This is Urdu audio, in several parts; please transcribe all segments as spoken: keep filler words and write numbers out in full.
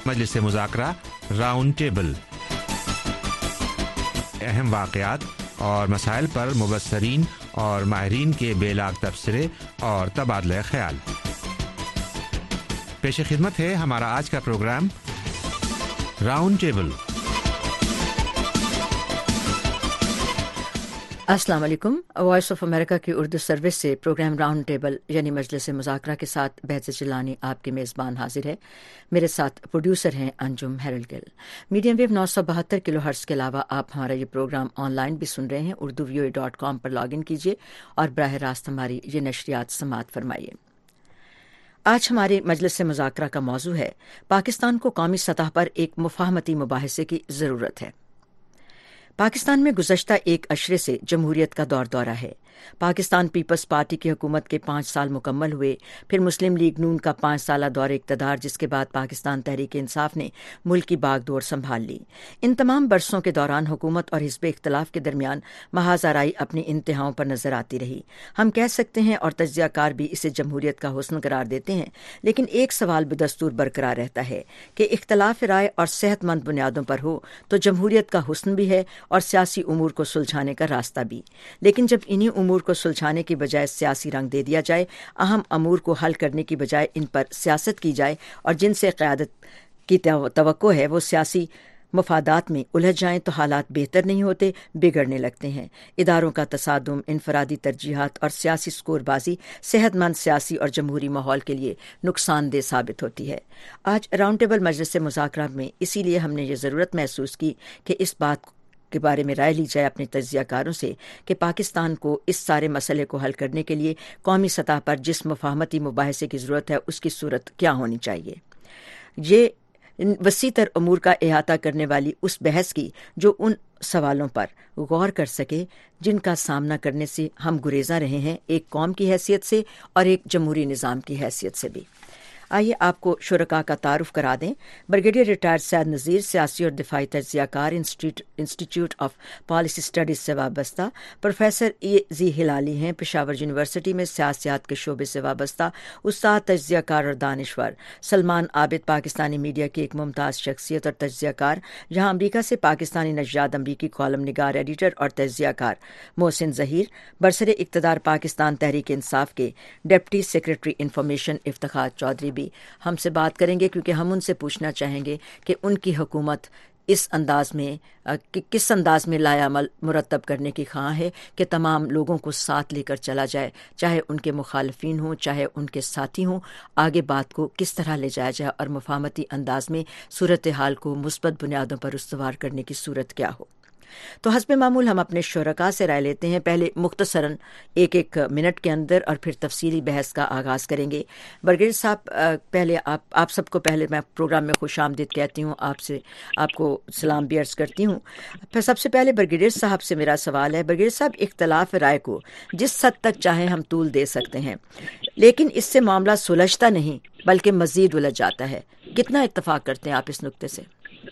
مجلس مذاکرہ راؤنڈ ٹیبل، اہم واقعات اور مسائل پر مبصرین اور ماہرین کے بے لاگ تبصرے اور تبادلہ خیال۔ پیش خدمت ہے ہمارا آج کا پروگرام راؤنڈ ٹیبل۔ السلام علیکم۔ وائس آف امریکہ کی اردو سروس سے پروگرام راؤنڈ ٹیبل یعنی مجلس مذاکرہ کے ساتھ بہزت جیلانی آپ کے میزبان حاضر ہے۔ میرے ساتھ پروڈیوسر ہیں Anjum Harold Gill. Medium wave نو سو بہتر کلو ہرٹز کے علاوہ آپ ہمارا یہ پروگرام آن لائن بھی سن رہے ہیں۔ Urdu VOA dot com پر لاگ ان کیجیے اور براہ راست ہماری یہ نشریات سماعت فرمائیے۔ آج ہمارے مجلس مذاکرہ کا موضوع ہے پاکستان کو قومی سطح پر ایک مفاہمتی مباحثے کی ضرورت ہے۔ پاکستان میں گزشتہ ایک عشرے سے جمہوریت کا دور دورہ ہے۔ پاکستان پیپلز پارٹی کی حکومت کے پانچ سال مکمل ہوئے، پھر مسلم لیگ نون کا پانچ سالہ دور اقتدار، جس کے بعد پاکستان تحریک انصاف نے ملک کی باغ دور سنبھال لی۔ ان تمام برسوں کے دوران حکومت اور حزب اختلاف کے درمیان محاذ آرائی اپنی انتہاؤں پر نظر آتی رہی۔ ہم کہہ سکتے ہیں اور تجزیہ کار بھی اسے جمہوریت کا حسن قرار دیتے ہیں، لیکن ایک سوال بدستور برقرار رہتا ہے کہ اختلاف رائے اور صحت مند بنیادوں پر ہو تو جمہوریت کا حسن بھی ہے اور سیاسی امور کو سلجھانے کا راستہ بھی۔ لیکن جب انہی امور کو سلجھانے کی بجائے سیاسی رنگ دے دیا جائے، اہم امور کو حل کرنے کی بجائے ان پر سیاست کی جائے اور جن سے قیادت کی توقع ہے وہ سیاسی مفادات میں الجھ جائیں، تو حالات بہتر نہیں ہوتے، بگڑنے لگتے ہیں۔ اداروں کا تصادم، انفرادی ترجیحات اور سیاسی سکور بازی صحت مند سیاسی اور جمہوری ماحول کے لیے نقصان دہ ثابت ہوتی ہے۔ آج راؤنڈ ٹیبل مجلس مذاکرہ میں اسی لیے ہم نے یہ ضرورت محسوس کی کہ اس بات کے بارے میں رائے لی جائے اپنے تجزیہ کاروں سے کہ پاکستان کو اس سارے مسئلے کو حل کرنے کے لیے قومی سطح پر جس مفاہمتی مباحثے کی ضرورت ہے اس کی صورت کیا ہونی چاہیے۔ یہ وسیع تر امور کا احاطہ کرنے والی اس بحث کی جو ان سوالوں پر غور کر سکے جن کا سامنا کرنے سے ہم گریزاں رہے ہیں، ایک قوم کی حیثیت سے اور ایک جمہوری نظام کی حیثیت سے بھی۔ آئیے آپ کو شرکاء کا تعارف کرا دیں۔ بریگیڈیئر ریٹائرڈ سعد نذیر سیاسی اور دفاعی تجزیہ کار، انسٹیٹیوٹ آف پالیسی اسٹڈیز سے وابستہ، پروفیسر اے زی ہلالی ہیں، پشاور یونیورسٹی میں سیاسیات کے شعبے سے وابستہ استاد، تجزیہ کار اور دانشور۔ سلمان عابد پاکستانی میڈیا کی ایک ممتاز شخصیت اور تجزیہ کار، جہاں امریکہ سے پاکستانی نژاد امریکی کالم نگار، ایڈیٹر اور تجزیہ کار۔ محسن ظہیر برسر اقتدار پاکستان تحریک انصاف کے deputy secretary information. Iftikhar Chaudhry بھی ہم سے بات کریں گے کیونکہ ہم ان سے پوچھنا چاہیں گے کہ ان کی حکومت اس انداز میں کس انداز میں لائے عمل مرتب کرنے کی خواہاں ہے کہ تمام لوگوں کو ساتھ لے کر چلا جائے، چاہے ان کے مخالفین ہوں چاہے ان کے ساتھی ہوں۔ آگے بات کو کس طرح لے جایا جائے اور مفاہمتی انداز میں صورتحال کو مثبت بنیادوں پر استوار کرنے کی صورت کیا ہو۔ تو حسب معمول ہم اپنے شرکاء سے رائے لیتے ہیں، پہلے مختصراً ایک ایک منٹ کے اندر اور پھر تفصیلی بحث کا آغاز کریں گے۔ برگیڈیئر صاحب، پہلے آپ آپ سب کو پہلے میں پروگرام میں خوش آمدید کہتی ہوں، آپ سے آپ کو سلام بھی عرض کرتی ہوں۔ پھر سب سے پہلے برگیڈیئر صاحب سے میرا سوال ہے، برگیڈیئر صاحب، اختلاف رائے کو جس حد تک چاہیں ہم طول دے سکتے ہیں، لیکن اس سے معاملہ سلجھتا نہیں بلکہ مزید الجھ جاتا ہے، کتنا اتفاق کرتے ہیں آپ اس نقطے سے؟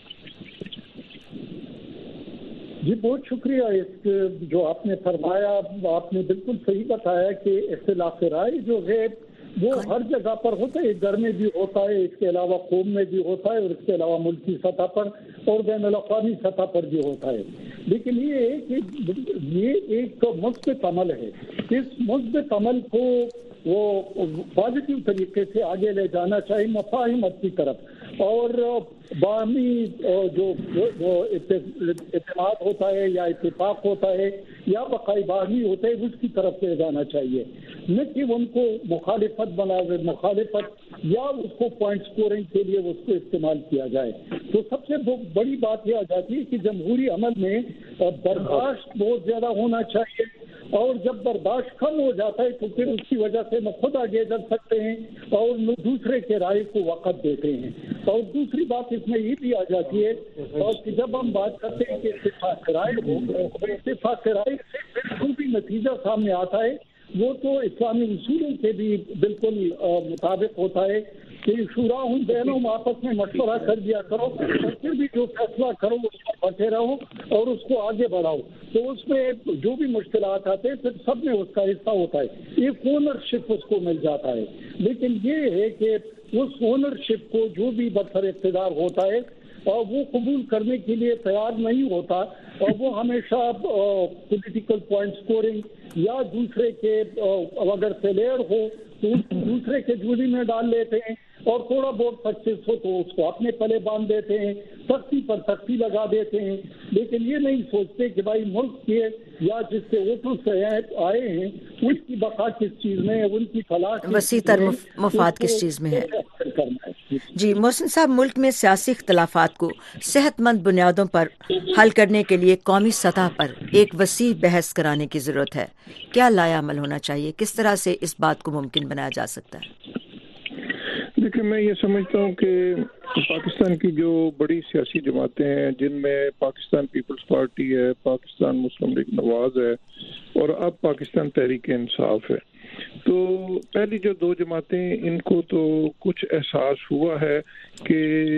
جی بہت شکریہ۔ اس جو آپ نے فرمایا، آپ نے بالکل صحیح بتایا کہ اختلاف رائے جو ہے وہ ہر جگہ پر ہوتا ہے، گھر میں بھی ہوتا ہے، اس کے علاوہ قوم میں بھی ہوتا ہے، اور اس کے علاوہ ملکی سطح پر اور بین الاقوامی سطح پر بھی ہوتا ہے۔ لیکن یہ ہے کہ یہ ایک مثبت عمل ہے، اس مثبت عمل کو وہ پازیٹیو طریقے سے آگے لے جانا چاہیے مفاہمت کی طرف، اور باہمی جو اعتماد ہوتا ہے یا اتفاق ہوتا ہے یا بقائی باہمی ہوتا ہے اس کی طرف لے جانا چاہیے، نہ کہ ان کو مخالفت بنا مخالفت یا اس کو پوائنٹ سکورنگ کے لیے اس کو استعمال کیا جائے۔ تو سب سے بڑی بات یہ آ جاتی ہے کہ جمہوری عمل میں برداشت بہت زیادہ ہونا چاہیے، اور جب برداشت کم ہو جاتا ہے تو پھر اس کی وجہ سے نہ خود آگے چل سکتے ہیں اور نہ دوسرے کے رائے کو وقت دیتے ہیں۔ اور دوسری بات اس میں یہ بھی آ جاتی ہے اور کہ جب ہم بات کرتے ہیں کہ اتفاق رائے ہو، اتفاق رائے سے پھر جو بھی نتیجہ سامنے آتا ہے وہ تو اسلامی اصولوں کے بھی بالکل مطابق ہوتا ہے، کہ شورا ہوں بہنوں آپس میں مشورہ کر دیا کرو اور پھر بھی جو فیصلہ کرو اس پر بٹے رہو اور اس کو آگے بڑھاؤ. تو اس میں جو بھی مشکلات آتے ہیں پھر سب میں اس کا حصہ ہوتا ہے, ایک اونرشپ اس کو مل جاتا ہے. لیکن یہ ہے کہ اس اونرشپ کو جو بھی برسر اقتدار ہوتا ہے اور وہ قبول کرنے کے لیے تیار نہیں ہوتا, اور وہ ہمیشہ پولیٹیکل پوائنٹ سکورنگ یا دوسرے کے اگر فیلئر ہو تو دوسرے کے جھولی میں ڈال لیتے ہیں, اور تھوڑا بہت سکسیس ہو تو اس کو اپنے پلے باندھ دیتے ہیں, سختی پر سختی لگا دیتے ہیں. لیکن یہ نہیں سوچتے کہ بھائی ملک کے یا جس سے ووٹوں سے آئے ہیں اس کی بقا کس چیز میں ہے, ان کی فلاح وسیع تر مفاد کس چیز میں ہے. جی محسن صاحب, ملک میں سیاسی اختلافات کو صحت مند بنیادوں پر حل کرنے کے لیے قومی سطح پر ایک وسیع بحث کرانے کی ضرورت ہے. کیا لائحہ عمل ہونا چاہیے, کس طرح سے اس بات کو ممکن بنایا جا سکتا ہے؟ دیکھیں, میں یہ سمجھتا ہوں کہ پاکستان کی جو بڑی سیاسی جماعتیں ہیں جن میں پاکستان پیپلز پارٹی ہے, پاکستان مسلم لیگ نواز ہے اور اب پاکستان تحریک انصاف ہے, تو پہلی جو دو جماعتیں ان کو تو کچھ احساس ہوا ہے کہ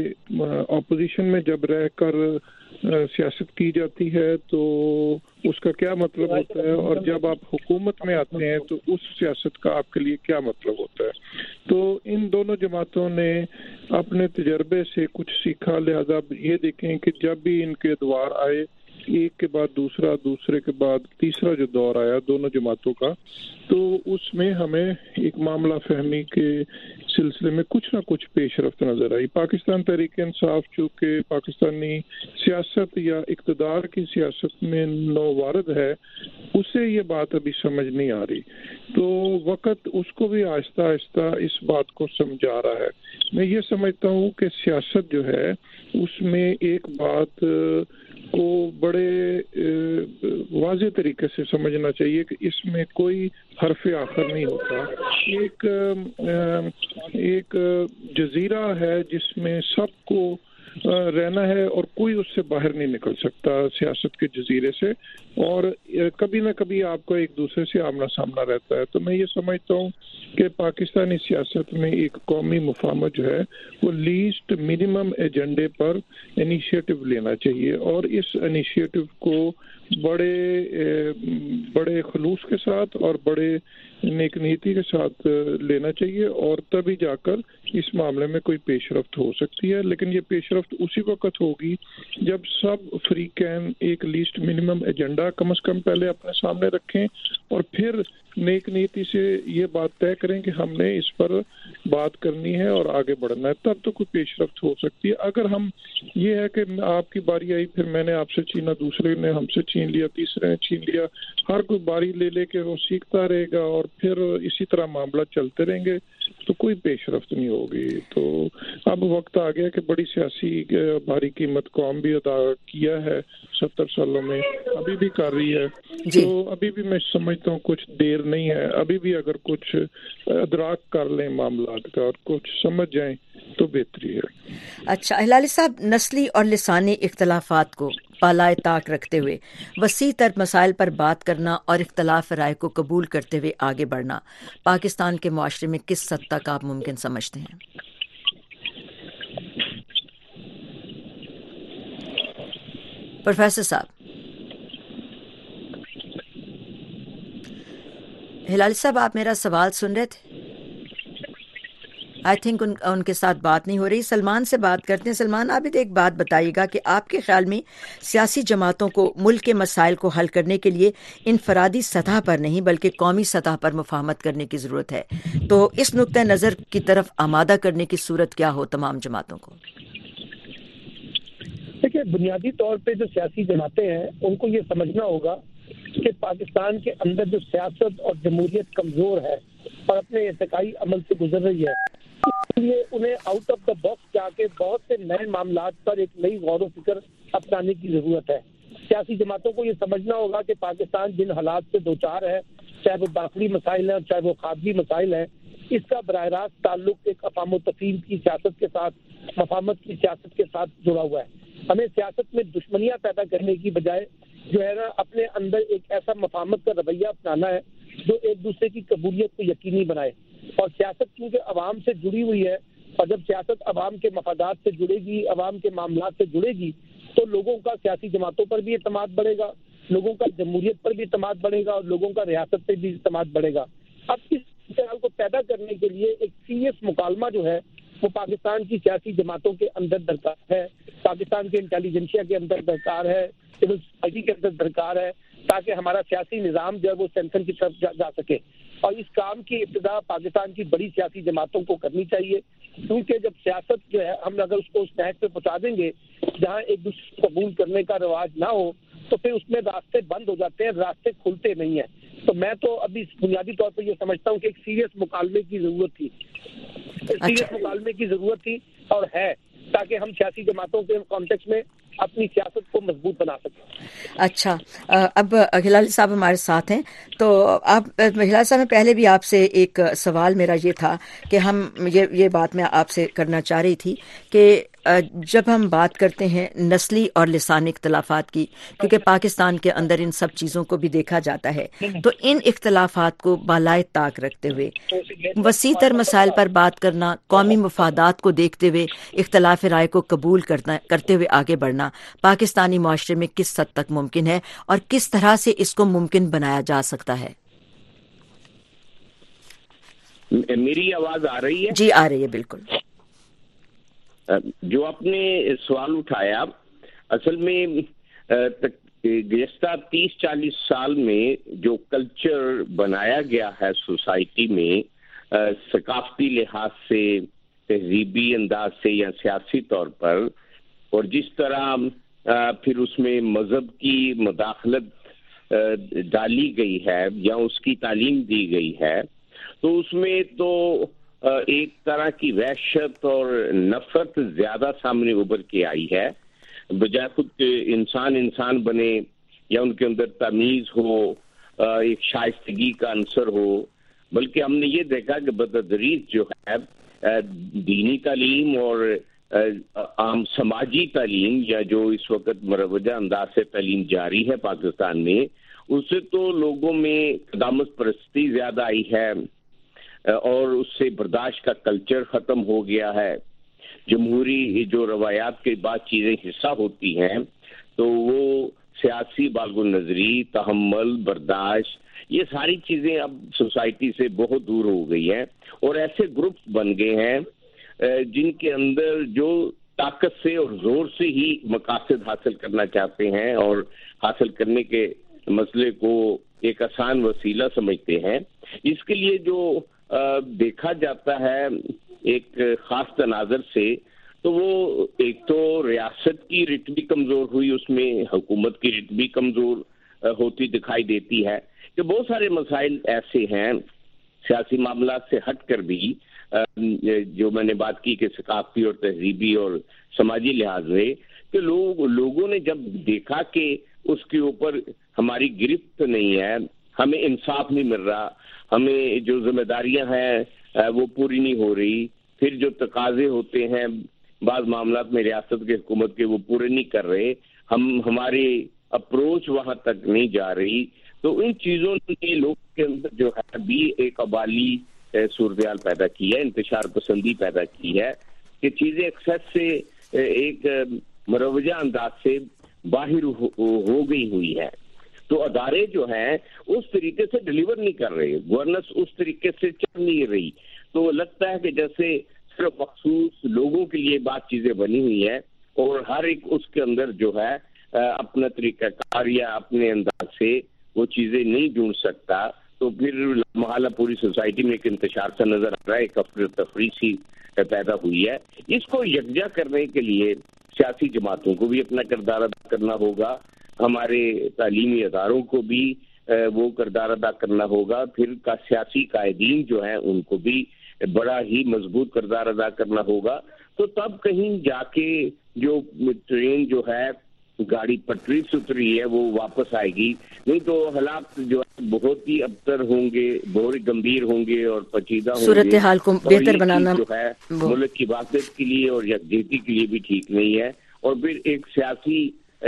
اپوزیشن میں جب رہ کر سیاست کی جاتی ہے تو اس کا کیا مطلب ہوتا ہے, اور جب آپ حکومت میں آتے ہیں تو اس سیاست کا آپ کے لیے کیا مطلب ہوتا ہے. تو ان دونوں جماعتوں نے اپنے تجربے سے کچھ سیکھا, لہذا یہ دیکھیں کہ جب بھی ان کے ادوار آئے, ایک کے بعد دوسرا, دوسرے کے بعد تیسرا جو دور آیا دونوں جماعتوں کا, تو اس میں ہمیں ایک معاملہ فہمی کے سلسلے میں کچھ نہ کچھ پیش رفت نظر آئی. پاکستان تحریک انصاف چونکہ پاکستانی سیاست یا اقتدار کی سیاست میں نووارد ہے, اسے یہ بات ابھی سمجھ نہیں آ رہی, تو وقت اس کو بھی آہستہ آہستہ اس بات کو سمجھا رہا ہے. میں یہ سمجھتا ہوں کہ سیاست جو ہے اس میں ایک بات کو بڑے واضح طریقے سے سمجھنا چاہیے کہ اس میں کوئی حرف آخر نہیں ہوتا. ایک ایک جزیرہ ہے جس میں سب کو رہنا ہے اور کوئی اس سے باہر نہیں نکل سکتا سیاست کے جزیرے سے, اور کبھی نہ کبھی آپ کو ایک دوسرے سے آمنا سامنا رہتا ہے. تو میں یہ سمجھتا ہوں کہ پاکستانی سیاست میں ایک قومی مفاہمت جو ہے وہ لیسٹ منیمم ایجنڈے پر انیشیٹو لینا چاہیے, اور اس انیشیٹو کو بڑے بڑے خلوص کے ساتھ اور بڑے نیک نیتی کے ساتھ لینا چاہیے, اور تبھی جا کر اس معاملے میں کوئی پیش رفت ہو سکتی ہے. لیکن یہ پیش رفت اسی وقت ہوگی جب سب فریقین ایک لیسٹ منیمم ایجنڈا کم از کم پہلے اپنے سامنے رکھیں, اور پھر نیک نیتی سے یہ بات طے کریں کہ ہم نے اس پر بات کرنی ہے اور آگے بڑھنا ہے, تب تو کوئی پیش رفت ہو سکتی ہے. اگر ہم یہ ہے کہ آپ کی باری آئی, پھر میں نے آپ سے چھینا, دوسرے نے ہم سے چھین لیا, تیسرے نے چھین لیا, ہر کوئی باری لے لے کے وہ سیکھتا رہے گا اور پھر اسی طرح معاملہ چلتے رہیں گے, تو کوئی پیش رفت نہیں ہوگی. تو اب وقت آ گیا کہ بڑی سیاسی بھاری قیمت قوم بھی ادا کیا ہے ستر سالوں میں, ابھی بھی کر رہی ہے. تو ابھی بھی میں سمجھتا ہوں کچھ دیر نہیں ہے, ابھی بھی اگر کچھ ادراک کر لیں معاملات کا اور کچھ سمجھ جائیں تو بہتری ہے. اچھا ہلالی صاحب, نسلی اور لسانی اختلافات کو بالائے طاق رکھتے ہوئے وسیع تر مسائل پر بات کرنا اور اختلاف رائے کو قبول کرتے ہوئے آگے بڑھنا پاکستان کے معاشرے میں کس حد تک آپ ممکن سمجھتے ہیں؟ پروفیسر صاحب, ہلالی صاحب آپ میرا سوال سن رہے تھے؟ آئی تھنک ان, ان کے ساتھ بات نہیں ہو رہی. سلمان سے بات کرتے ہیں. سلمان, آپ ایک بات بتائیے گا کہ آپ کے خیال میں سیاسی جماعتوں کو ملک کے مسائل کو حل کرنے کے لیے انفرادی سطح پر نہیں بلکہ قومی سطح پر مفاہمت کرنے کی ضرورت ہے, تو اس نقطۂ نظر کی طرف آمادہ کرنے کی صورت کیا ہو تمام جماعتوں کو؟ دیکھیے, بنیادی طور پہ جو سیاسی جماعتیں ہیں ان کو یہ سمجھنا ہوگا کہ پاکستان کے اندر جو سیاست اور جمہوریت کمزور ہے اور اپنے ارتقائی عمل سے گزر رہی ہے, اس لیے انہیں آؤٹ آف دا باکس جا کے بہت سے نئے معاملات پر ایک نئی غور و فکر اپنانے کی ضرورت ہے. سیاسی جماعتوں کو یہ سمجھنا ہوگا کہ پاکستان جن حالات سے دوچار ہے, چاہے وہ داخلی مسائل ہیں اور چاہے وہ خارجی مسائل ہیں, اس کا براہ راست تعلق ایک افہام و تفہیم کی سیاست کے ساتھ, مفاہمت کی سیاست کے ساتھ جڑا ہوا ہے. ہمیں سیاست میں دشمنیاں پیدا کرنے کی بجائے جو ہے نا اپنے اندر ایک ایسا مفاہمت کا رویہ اپنانا ہے جو ایک دوسرے کی قبولیت کو یقینی بنائے. اور سیاست کیونکہ عوام سے جڑی ہوئی ہے اور جب سیاست عوام کے مفادات سے جڑے گی، عوام کے معاملات سے جڑے گی، تو لوگوں کا سیاسی جماعتوں پر بھی اعتماد بڑھے گا، لوگوں کا جمہوریت پر بھی اعتماد بڑھے گا اور لوگوں کا ریاست پہ بھی اعتماد بڑھے گا۔ اب اس صورتحال کو پیدا کرنے کے لیے ایک سیریس مکالمہ جو ہے وہ پاکستان کی سیاسی جماعتوں کے اندر درکار ہے، پاکستان کے انٹیلیجنسیا کے اندر درکار ہے، سول سوسائٹی کے اندر درکار ہے، تاکہ ہمارا سیاسی نظام جو ہے وہ سینسن کی طرف جا, جا سکے۔ اور اس کام کی ابتدا پاکستان کی بڑی سیاسی جماعتوں کو کرنی چاہیے، کیونکہ جب سیاست جو ہے ہم اگر اس کو اس نہج پہ پہنچا دیں گے جہاں ایک دوسرے کو قبول کرنے کا رواج نہ ہو تو پھر اس میں راستے بند ہو جاتے ہیں، راستے کھلتے نہیں ہیں۔ تو میں تو ابھی بنیادی طور پر یہ سمجھتا ہوں کہ ایک سیریس مکالمے کی ضرورت تھی، سیریس مکالمے کی ضرورت تھی اور ہے، تاکہ ہم سیاسی جماعتوں کے کانٹیکس میں اپنی سیاست کو مضبوط بنا سکیں۔ اچھا، اب ہلال صاحب ہمارے ساتھ ہیں، تو آپ ہلال صاحب میں پہلے بھی آپ سے ایک سوال میرا یہ تھا کہ ہم یہ یہ بات میں آپ سے کرنا چاہ رہی تھی کہ جب ہم بات کرتے ہیں نسلی اور لسانی اختلافات کی، کیونکہ پاکستان کے اندر ان سب چیزوں کو بھی دیکھا جاتا ہے، تو ان اختلافات کو بالائے طاق رکھتے ہوئے وسیع تر مسائل پر بات کرنا، قومی مفادات کو دیکھتے ہوئے اختلاف رائے کو قبول کرنا کرتے ہوئے آگے بڑھنا پاکستانی معاشرے میں کس حد تک ممکن ہے اور کس طرح سے اس کو ممکن بنایا جا سکتا ہے؟ میری آواز آ رہی ہے؟ جی آ رہی ہے، بالکل۔ جو آپ نے سوال اٹھایا، اصل میں گزشتہ تیس چالیس سال میں جو کلچر بنایا گیا ہے سوسائٹی میں ثقافتی لحاظ سے، تہذیبی انداز سے یا سیاسی طور پر، اور جس طرح پھر اس میں مذہب کی مداخلت ڈالی گئی ہے یا اس کی تعلیم دی گئی ہے، تو اس میں تو ایک طرح کی وحشت اور نفرت زیادہ سامنے ابھر کے آئی ہے، بجائے خود کہ انسان انسان بنے یا ان کے اندر تمیز ہو، ایک شائستگی کا عنصر ہو، بلکہ ہم نے یہ دیکھا کہ بتدریج جو ہے دینی تعلیم اور عام سماجی تعلیم یا جو اس وقت مروجہ انداز سے تعلیم جاری ہے پاکستان میں، اس سے تو لوگوں میں قدامت پرستی زیادہ آئی ہے اور اس سے برداشت کا کلچر ختم ہو گیا ہے۔ جمہوری جو روایات کے بعد چیزیں حصہ ہوتی ہیں تو وہ سیاسی بالغ نظری، تحمل، برداشت، یہ ساری چیزیں اب سوسائٹی سے بہت دور ہو گئی ہیں، اور ایسے گروپس بن گئے ہیں جن کے اندر جو طاقت سے اور زور سے ہی مقاصد حاصل کرنا چاہتے ہیں اور حاصل کرنے کے مسئلے کو ایک آسان وسیلہ سمجھتے ہیں۔ اس کے لیے جو دیکھا جاتا ہے ایک خاص تناظر سے، تو وہ ایک تو ریاست کی رٹ بھی کمزور ہوئی، اس میں حکومت کی رٹ بھی کمزور ہوتی دکھائی دیتی ہے کہ بہت سارے مسائل ایسے ہیں سیاسی معاملات سے ہٹ کر بھی، جو میں نے بات کی کہ ثقافتی اور تہذیبی اور سماجی لحاظ سے، کہ لوگ لوگوں نے جب دیکھا کہ اس کے اوپر ہماری گرفت نہیں ہے، ہمیں انصاف نہیں مل رہا، ہمیں جو ذمہ داریاں ہیں وہ پوری نہیں ہو رہی، پھر جو تقاضے ہوتے ہیں بعض معاملات میں ریاست کے حکومت کے وہ پورے نہیں کر رہے، ہم ہماری اپروچ وہاں تک نہیں جا رہی، تو ان چیزوں نے لوگ کے اندر جو ہے بھی ایک ابالی صورتحال پیدا کی ہے، انتشار پسندی پیدا کی ہے کہ چیزیں اکثر سے ایک مروجہ انداز سے باہر ہو گئی ہوئی ہے، تو ادارے جو ہیں اس طریقے سے ڈیلیور نہیں کر رہے، گورننس اس طریقے سے چل نہیں رہی، تو لگتا ہے کہ جیسے صرف مخصوص لوگوں کے لیے بات چیزیں بنی ہوئی ہیں اور ہر ایک اس کے اندر جو ہے اپنا طریقہ کار یا اپنے انداز سے وہ چیزیں نہیں ڈھونڈ سکتا، تو پھر محالہ پوری سوسائٹی میں ایک انتشار سا نظر آ رہا ہے، ایک افر تفریح سی پیدا ہوئی ہے۔ اس کو یکجا کرنے کے لیے سیاسی جماعتوں کو بھی اپنا کردار ادا کرنا ہوگا، ہمارے تعلیمی اداروں کو بھی وہ کردار ادا کرنا ہوگا، پھر کا سیاسی قائدین جو ہیں ان کو بھی بڑا ہی مضبوط کردار ادا کرنا ہوگا، تو تب کہیں جا کے جو ٹرین جو ہے گاڑی پٹری سے اتری ہے وہ واپس آئے گی، نہیں تو حالات جو ہے بہت ہی ابتر ہوں گے، بہت گمبھیر ہوں گے اور پیچیدہ ہوں گے، صورتحال کو بہتر بنانا جو ہے ملک کی واقعیت کے لیے اور یکجہتی کے لیے بھی ٹھیک نہیں ہے، اور پھر ایک سیاسی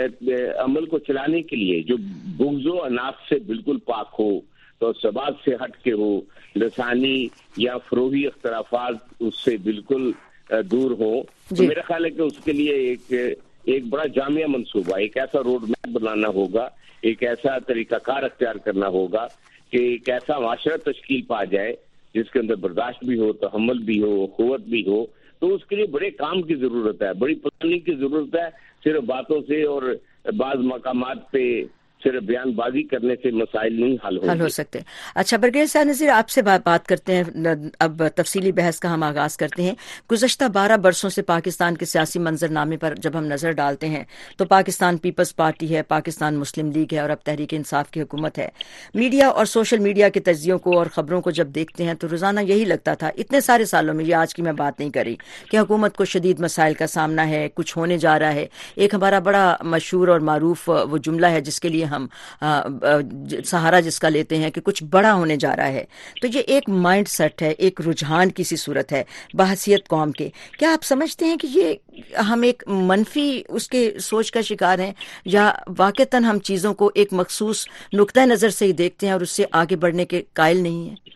عمل کو چلانے کے لیے جو بغض و عناد سے بالکل پاک ہو، تو سبات سے ہٹ کے ہو، لسانی یا فروغی اختلافات اس سے بالکل دور ہوں. تو میرا خیال ہے کہ اس کے لیے ایک ایک بڑا جامع منصوبہ, ایک ایسا روڈ میپ بنانا ہوگا, ایک ایسا طریقہ کار اختیار کرنا ہوگا کہ ایک ایسا معاشرہ تشکیل پا جائے جس کے اندر برداشت بھی ہو, تحمل بھی ہو, قوت بھی ہو. تو اس کے لیے بڑے کام کی ضرورت ہے, بڑی پلاننگ کی ضرورت ہے. صرف باتوں سے اور بعض مقامات پہ صرف بیان بازی کرنے سے مسائل نہیں حل حل ہو سکتے. اچھا برگیز صاحب نذیر, آپ سے بات کرتے ہیں, اب تفصیلی بحث کا ہم آغاز کرتے ہیں. گزشتہ بارہ برسوں سے پاکستان کے سیاسی منظر نامے پر جب ہم نظر ڈالتے ہیں تو پاکستان پیپلز پارٹی ہے, پاکستان مسلم لیگ ہے اور اب تحریک انصاف کی حکومت ہے. میڈیا اور سوشل میڈیا کے تجزیوں کو اور خبروں کو جب دیکھتے ہیں تو روزانہ یہی لگتا تھا اتنے سارے سالوں میں, یہ آج کی میں بات نہیں کری, کہ حکومت کو شدید مسائل کا سامنا ہے, کچھ ہونے جا رہا ہے. ایک ہمارا بڑا مشہور اور معروف وہ جملہ ہے جس کے لیے ہم سہارا جس کا لیتے ہیں کہ کچھ بڑا ہونے جا رہا ہے. تو یہ ایک مائنڈ سیٹ ہے, ایک رجحان کی سی صورت ہے بحیثیت قوم کے. کیا آپ سمجھتے ہیں کہ یہ ہم ایک منفی اس کے سوچ کا شکار ہیں, یا واقعتاً ہم چیزوں کو ایک مخصوص نقطۂ نظر سے ہی دیکھتے ہیں اور اس سے آگے بڑھنے کے قائل نہیں ہیں؟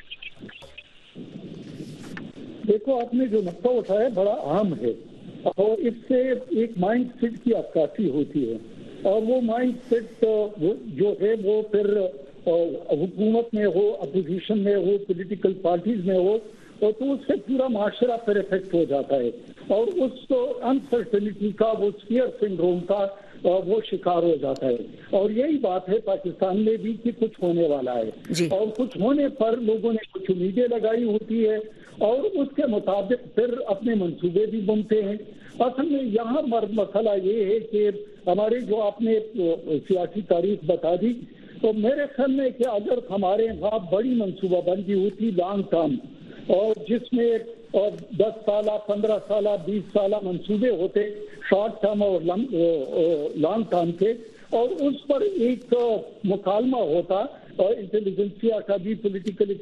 دیکھو, آپ نے جو نقطہ اٹھایا بڑا عام ہے اور اس سے ایک مائنڈ سیٹ کی عکاسی ہوتی ہے, اور وہ مائنڈ سیٹ جو ہے وہ پھر حکومت میں ہو, اپوزیشن میں ہو, پولیٹیکل پارٹیز میں ہو, تو اس سے پورا معاشرہ پر افیکٹ ہو جاتا ہے اور اس انسرٹنٹی کا, وہ فیئر سنڈروم کا وہ شکار ہو جاتا ہے. اور یہی بات ہے پاکستان میں بھی کہ کچھ ہونے والا ہے جی. اور کچھ ہونے پر لوگوں نے کچھ امیدیں لگائی ہوتی ہے اور اس کے مطابق پھر اپنے منصوبے بھی بنتے ہیں. اصل میں یہاں مسئلہ یہ ہے کہ ہمارے جو آپ نے سیاسی تاریخ بتا دی, تو میرے خیال میں کہ اگر ہمارے یہاں بڑی منصوبہ بندی ہوتی لانگ ٹرم, اور جس میں دس سالہ, پندرہ سالہ, بیس سالہ منصوبے ہوتے شارٹ ٹرم اور لانگ ٹرم کے, اور اس پر ایک مکالمہ ہوتا انٹیلیجنسیا کا بھی, پولیٹیکل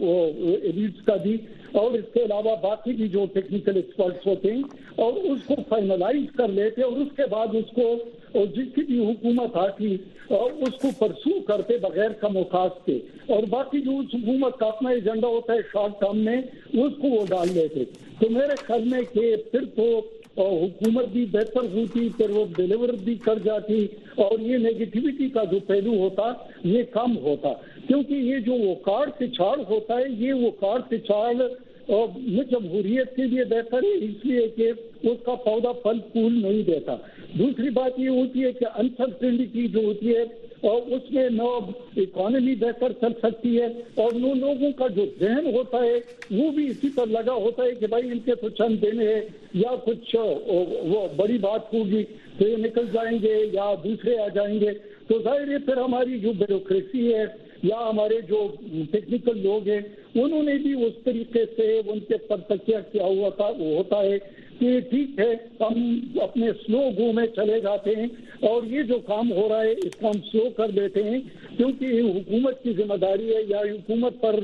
ایلیٹس کا بھی, اور اس کے علاوہ باقی بھی جو ٹیکنیکل ایکسپرٹس ہوتے ہیں, اور اس کو فائنلائز کر لیتے اور اس کے بعد اس کو جس کی بھی حکومت آتی اور اس کو پرسو کرتے بغیر کم اوقات کے, اور باقی جو اس حکومت کا اپنا ایجنڈا ہوتا ہے شارٹ ٹرم میں اس کو وہ ڈال لیتے. تو میرے خیال میں کہ پھر تو حکومت بھی بہتر ہوتی, پھر وہ ڈیلیور بھی کر جاتی, اور یہ نیگیٹیوٹی کا جو پہلو ہوتا یہ کم ہوتا. کیونکہ یہ جو وہ کارڈ پچھاڑ ہوتا ہے, یہ وہ کارڈ پچھاڑ یہ جمہوریت کے لیے بہتر ہے اس لیے کہ اس کا پودا پھل پھول نہیں دیتا. دوسری بات یہ ہوتی ہے کہ انسرٹنٹی جو ہوتی ہے اور اس میں نہ اکانومی بہتر چل سکتی ہے, اور نو لوگوں کا جو ذہن ہوتا ہے وہ بھی اسی پر لگا ہوتا ہے کہ بھائی ان کے تو چند دینے ہیں یا کچھ وہ بڑی بات ہوگی تو یہ نکل جائیں گے یا دوسرے آ جائیں گے. تو ظاہر ہے پھر ہماری جو بیوروکریسی ہے یا ہمارے جو ٹیکنیکل لوگ ہیں انہوں نے بھی اس طریقے سے ان کے پر تکیہ کیا ہوا تھا وہ ہوتا ہے کہ ٹھیک ہے ہم اپنے سلو گو میں چلے جاتے ہیں اور یہ جو کام ہو رہا ہے اس کو ہم سلو کر دیتے ہیں کیونکہ یہ حکومت کی ذمہ داری ہے یا حکومت پر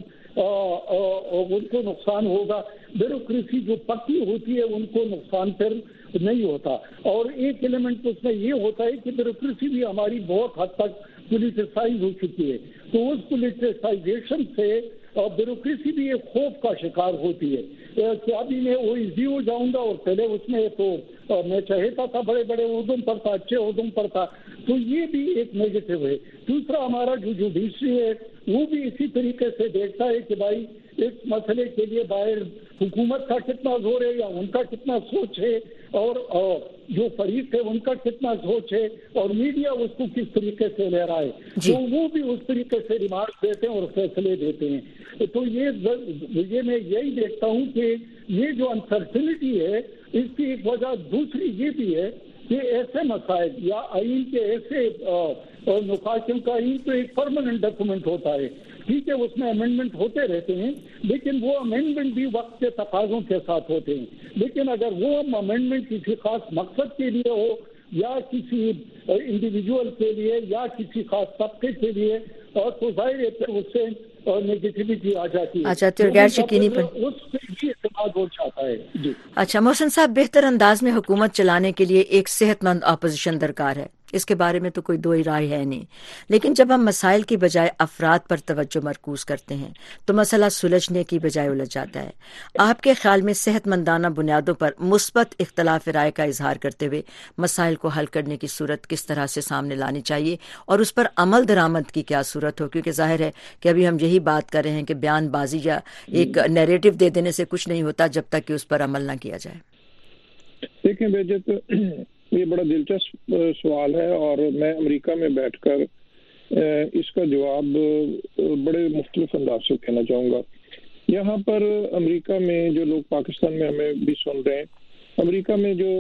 ان کو نقصان ہوگا. بیوروکریسی جو پکی ہوتی ہے ان کو نقصان پھر نہیں ہوتا. اور ایک ایلیمنٹ اس میں یہ ہوتا ہے کہ بیوروکریسی بھی ہماری بہت حد تک پولیٹیسائز ہو چکی ہے, تو اس پولیٹیسائزیشن سے بیوروکریسی بھی ایک خوف کا شکار ہوتی ہے کہ ابھی میں وہ ایزی ہو جاؤں گا, اور پہلے اس میں تو میں چاہتا تھا بڑے بڑے عہدوں پر تھا, اچھے عہدوں پر تھا, تو یہ بھی ایک نیگیٹو ہے. دوسرا ہمارا جو جوڈیشری ہے وہ بھی اسی طریقے سے دیکھتا ہے کہ بھائی اس مسئلے کے لیے باہر حکومت کا کتنا زور ہے یا ان کا کتنا سوچ ہے, اور جو فریق ہے ان کا کتنا سوچ ہے, اور میڈیا اس کو کس طریقے سے لے رہا ہے, تو وہ بھی اس طریقے سے ریمارک دیتے ہیں اور فیصلے دیتے ہیں. تو یہ میں یہی دیکھتا ہوں کہ یہ جو انسرٹنٹی ہے اس کی ایک وجہ دوسری یہ بھی ہے کہ ایسے مسائل یا آئین کے ایسے نقاشوں کا آئین تو ایک پرماننٹ ڈاکومنٹ ہوتا ہے, ٹھیک ہے اس میں امینڈمنٹ ہوتے رہتے ہیں, لیکن وہ امینڈمنٹ بھی وقت کے تقاضوں کے ساتھ ہوتے ہیں. لیکن اگر وہ امینڈمنٹ کسی خاص مقصد کے لیے ہو یا کسی انڈیویجول کے لیے یا کسی خاص طبقے کے لیے, اور تو ظاہر ہے پھر اس سے نیگیٹیوٹی آ جاتی ہے, اچھا غیر یقینی پر اس سے بھی اعتماد ہو جاتا ہے. جی اچھا محسن صاحب, بہتر انداز میں حکومت چلانے کے لیے ایک صحت مند اپوزیشن درکار ہے, اس کے بارے میں تو کوئی دو رائے ہے نہیں، لیکن جب ہم مسائل کی بجائے افراد پر توجہ مرکوز کرتے ہیں تو مسئلہ سلجھنے کی بجائے الجھ جاتا ہے۔ آپ کے خیال میں صحت مندانہ بنیادوں پر مثبت اختلاف رائے کا اظہار کرتے ہوئے مسائل کو حل کرنے کی صورت کس طرح سے سامنے لانی چاہیے اور اس پر عمل درآمد کی کیا صورت ہو؟ کیونکہ ظاہر ہے کہ ابھی ہم یہی بات کر رہے ہیں کہ بیان بازی یا ایک نیریٹو دے دینے سے کچھ نہیں ہوتا جب تک کہ اس پر عمل نہ کیا جائے۔ دیکھیں بیجت، یہ بڑا دلچسپ سوال ہے اور میں امریکہ میں بیٹھ کر اس کا جواب بڑے مختلف انداز سے کہنا چاہوں گا۔ یہاں پر امریکہ میں جو لوگ پاکستان میں ہمیں بھی سن رہے ہیں، امریکہ میں جو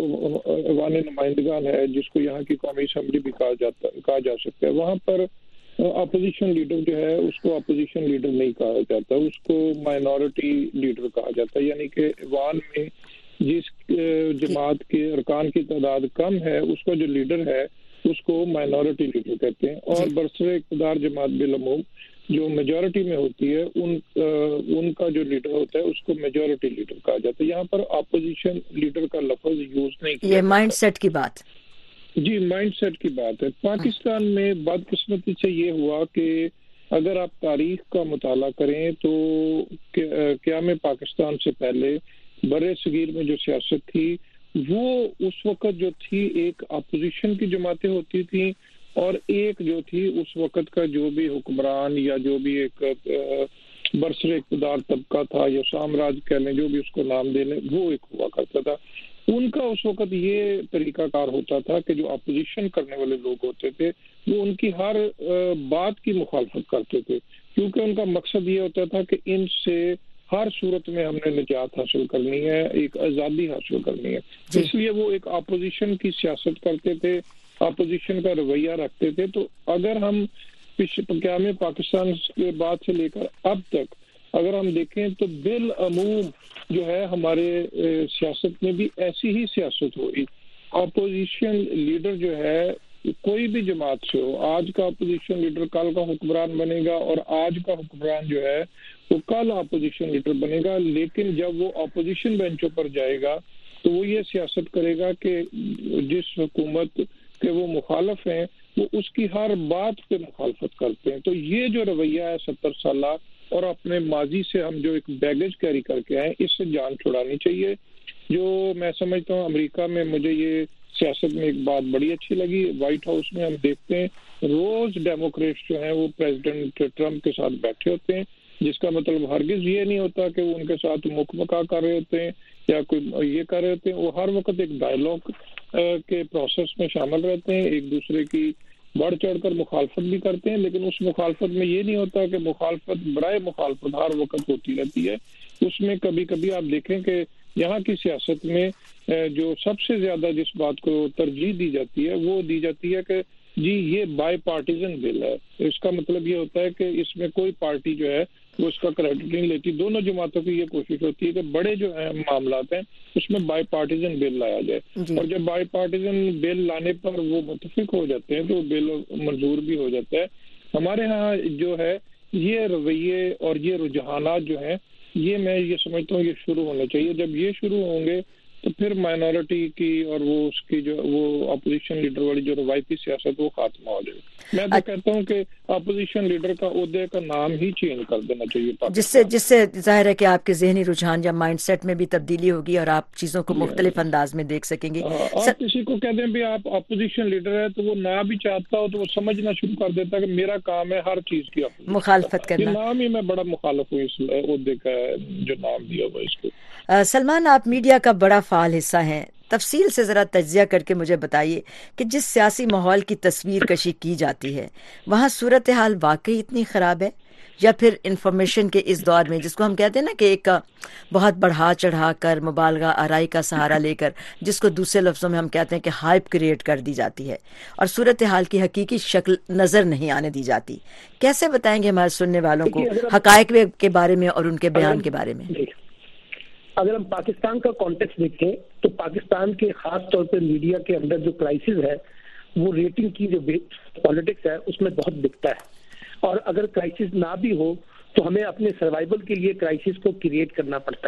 ایوان نمائندگان ہے جس کو یہاں کی قومی اسمبلی بھی کہا جاتا کہا جا سکتا ہے، وہاں پر اپوزیشن لیڈر جو ہے اس کو اپوزیشن لیڈر نہیں کہا جاتا، اس کو مائنورٹی لیڈر کہا جاتا ہے، یعنی کہ ایوان میں جس جماعت کے ارکان کی تعداد کم ہے اس کا جو لیڈر ہے اس کو مائنورٹی لیڈر کہتے ہیں، اور برسر اقتدار جماعت بالعموم جو میجورٹی میں ہوتی ہے ان ان کا جو لیڈر ہوتا ہے اس کو میجورٹی لیڈر کہا جاتا ہے۔ یہاں پر اپوزیشن لیڈر کا لفظ یوز نہیں کیا، یہ مائنڈ سیٹ کی بات جی مائنڈ سیٹ کی بات ہے۔ پاکستان میں بدقسمتی سے یہ ہوا کہ اگر آپ تاریخ کا مطالعہ کریں تو قیام پاکستان سے پہلے بر صغیر میں جو سیاست تھی وہ اس وقت جو تھی ایک اپوزیشن کی جماعتیں ہوتی تھیں اور ایک جو تھی اس وقت کا جو بھی حکمران یا جو بھی ایک برسر اقتدار طبقہ تھا یا سامراج کہہ لیں، جو بھی اس کو نام دے لیں، وہ ایک ہوا کرتا تھا۔ ان کا اس وقت یہ طریقہ کار ہوتا تھا کہ جو اپوزیشن کرنے والے لوگ ہوتے تھے وہ ان کی ہر بات کی مخالفت کرتے تھے، کیونکہ ان کا مقصد یہ ہوتا تھا کہ ان سے ہر صورت میں ہم نے نجات حاصل کرنی ہے، ایک آزادی حاصل کرنی ہے، اس لیے وہ ایک اپوزیشن کی سیاست کرتے تھے، اپوزیشن کا رویہ رکھتے تھے۔ تو اگر ہم قیام پاکستان کے بعد سے لے کر اب تک اگر ہم دیکھیں تو بالعموم جو ہے ہمارے سیاست میں بھی ایسی ہی سیاست ہوئی، اپوزیشن لیڈر جو ہے کوئی بھی جماعت سے ہو، آج کا اپوزیشن لیڈر کل کا حکمران بنے گا اور آج کا حکمران جو ہے وہ کل اپوزیشن لیڈر بنے گا، لیکن جب وہ اپوزیشن بینچوں پر جائے گا تو وہ یہ سیاست کرے گا کہ جس حکومت کے وہ مخالف ہیں وہ اس کی ہر بات پہ مخالفت کرتے ہیں۔ تو یہ جو رویہ ہے ستر سالہ اور اپنے ماضی سے ہم جو ایک بیگیج کیری کر کے آئے، اس سے جان چھڑانی چاہیے۔ جو میں سمجھتا ہوں امریکہ میں مجھے یہ سیاست میں ایک بات بڑی اچھی لگی، وائٹ ہاؤس میں ہم دیکھتے ہیں روز ڈیموکریٹس جو ہیں وہ پریزیڈنٹ ٹرمپ کے ساتھ بیٹھے ہوتے ہیں، جس کا مطلب ہرگز یہ نہیں ہوتا کہ وہ ان کے ساتھ مکمکہ کر رہے ہوتے ہیں یا کوئی یہ کر رہے ہوتے ہیں، وہ ہر وقت ایک ڈائلاگ کے پروسیس میں شامل رہتے ہیں، ایک دوسرے کی بڑھ چڑھ کر مخالفت بھی کرتے ہیں، لیکن اس مخالفت میں یہ نہیں ہوتا کہ مخالفت برائے مخالفت ہر وقت ہوتی رہتی ہے۔ اس میں کبھی کبھی آپ دیکھیں کہ یہاں کی سیاست میں جو سب سے زیادہ جس بات کو ترجیح دی جاتی ہے وہ دی جاتی ہے کہ جی یہ بائی پارٹیزن بل ہے، اس کا مطلب یہ ہوتا ہے کہ اس میں کوئی پارٹی جو ہے وہ اس کا کریڈٹ نہیں لیتی۔ دونوں جماعتوں کی یہ کوشش ہوتی ہے کہ بڑے جو اہم معاملات ہیں اس میں بائی پارٹیزن بل لایا جائے، اور جب بائی پارٹیزن بل لانے پر وہ متفق ہو جاتے ہیں تو وہ بل منظور بھی ہو جاتا ہے۔ ہمارے ہاں جو ہے یہ رویے اور یہ رجحانات جو ہیں یہ میں یہ سمجھتا ہوں یہ شروع ہونے چاہیے۔ جب یہ شروع ہوں گے تو پھر مائنورٹی کی اور وہ اس کی جو وہ اپوزیشن لیڈر والی جو روایتی سیاست وہ خاتمہ ہو جائے۔ میں تو کہتا ہوں کہ اپوزیشن لیڈر کا عہدے کا نام ہی چینج کر دینا چاہیے، جس سے جس سے ظاہر ہے کہ آپ کے ذہنی رجحان یا مائنڈ سیٹ میں بھی تبدیلی ہوگی اور آپ چیزوں کو مختلف انداز میں دیکھ سکیں گے۔ آپ کسی کو کہہ دیں بھی آپ اپوزیشن لیڈر ہے تو وہ نہ بھی چاہتا ہو تو وہ سمجھنا شروع کر دیتا ہے کہ میرا کام ہے ہر چیز کی مخالفت کرنا۔ نام ہی میں بڑا مخالف ہوں اس عہدے کا جو نام دیا ہوا اس کو۔ سلمان، آپ میڈیا کا بڑا فعال حصہ ہیں، تفصیل سے ذرا تجزیہ کر کے مجھے بتائیے کہ جس سیاسی ماحول کی تصویر کشی کی جاتی ہے وہاں صورتحال واقعی اتنی خراب ہے، یا پھر انفارمیشن کے اس دور میں جس کو ہم کہتے ہیں نا کہ ایک بہت بڑھا چڑھا کر مبالغہ آرائی کا سہارا لے کر جس کو دوسرے لفظوں میں ہم کہتے ہیں کہ ہائپ کریٹ کر دی جاتی ہے اور صورتحال کی حقیقی شکل نظر نہیں آنے دی جاتی، کیسے بتائیں گے ہمارے سننے والوں کو حقائق کے بارے میں اور ان کے بیان کے بارے میں؟ اگر ہم پاکستان کا کانٹیکسٹ دیکھیں تو پاکستان کے خاص طور پہ میڈیا کے اندر جو کرائسس ہے وہ ریٹنگ کی جو پالیٹکس ہے اس میں بہت دکھتا ہے، اور اگر کرائسس نہ بھی ہو تو ہمیں اپنے سروائیول کے لیے کرائسس کو کریٹ کرنا پڑتا ہے۔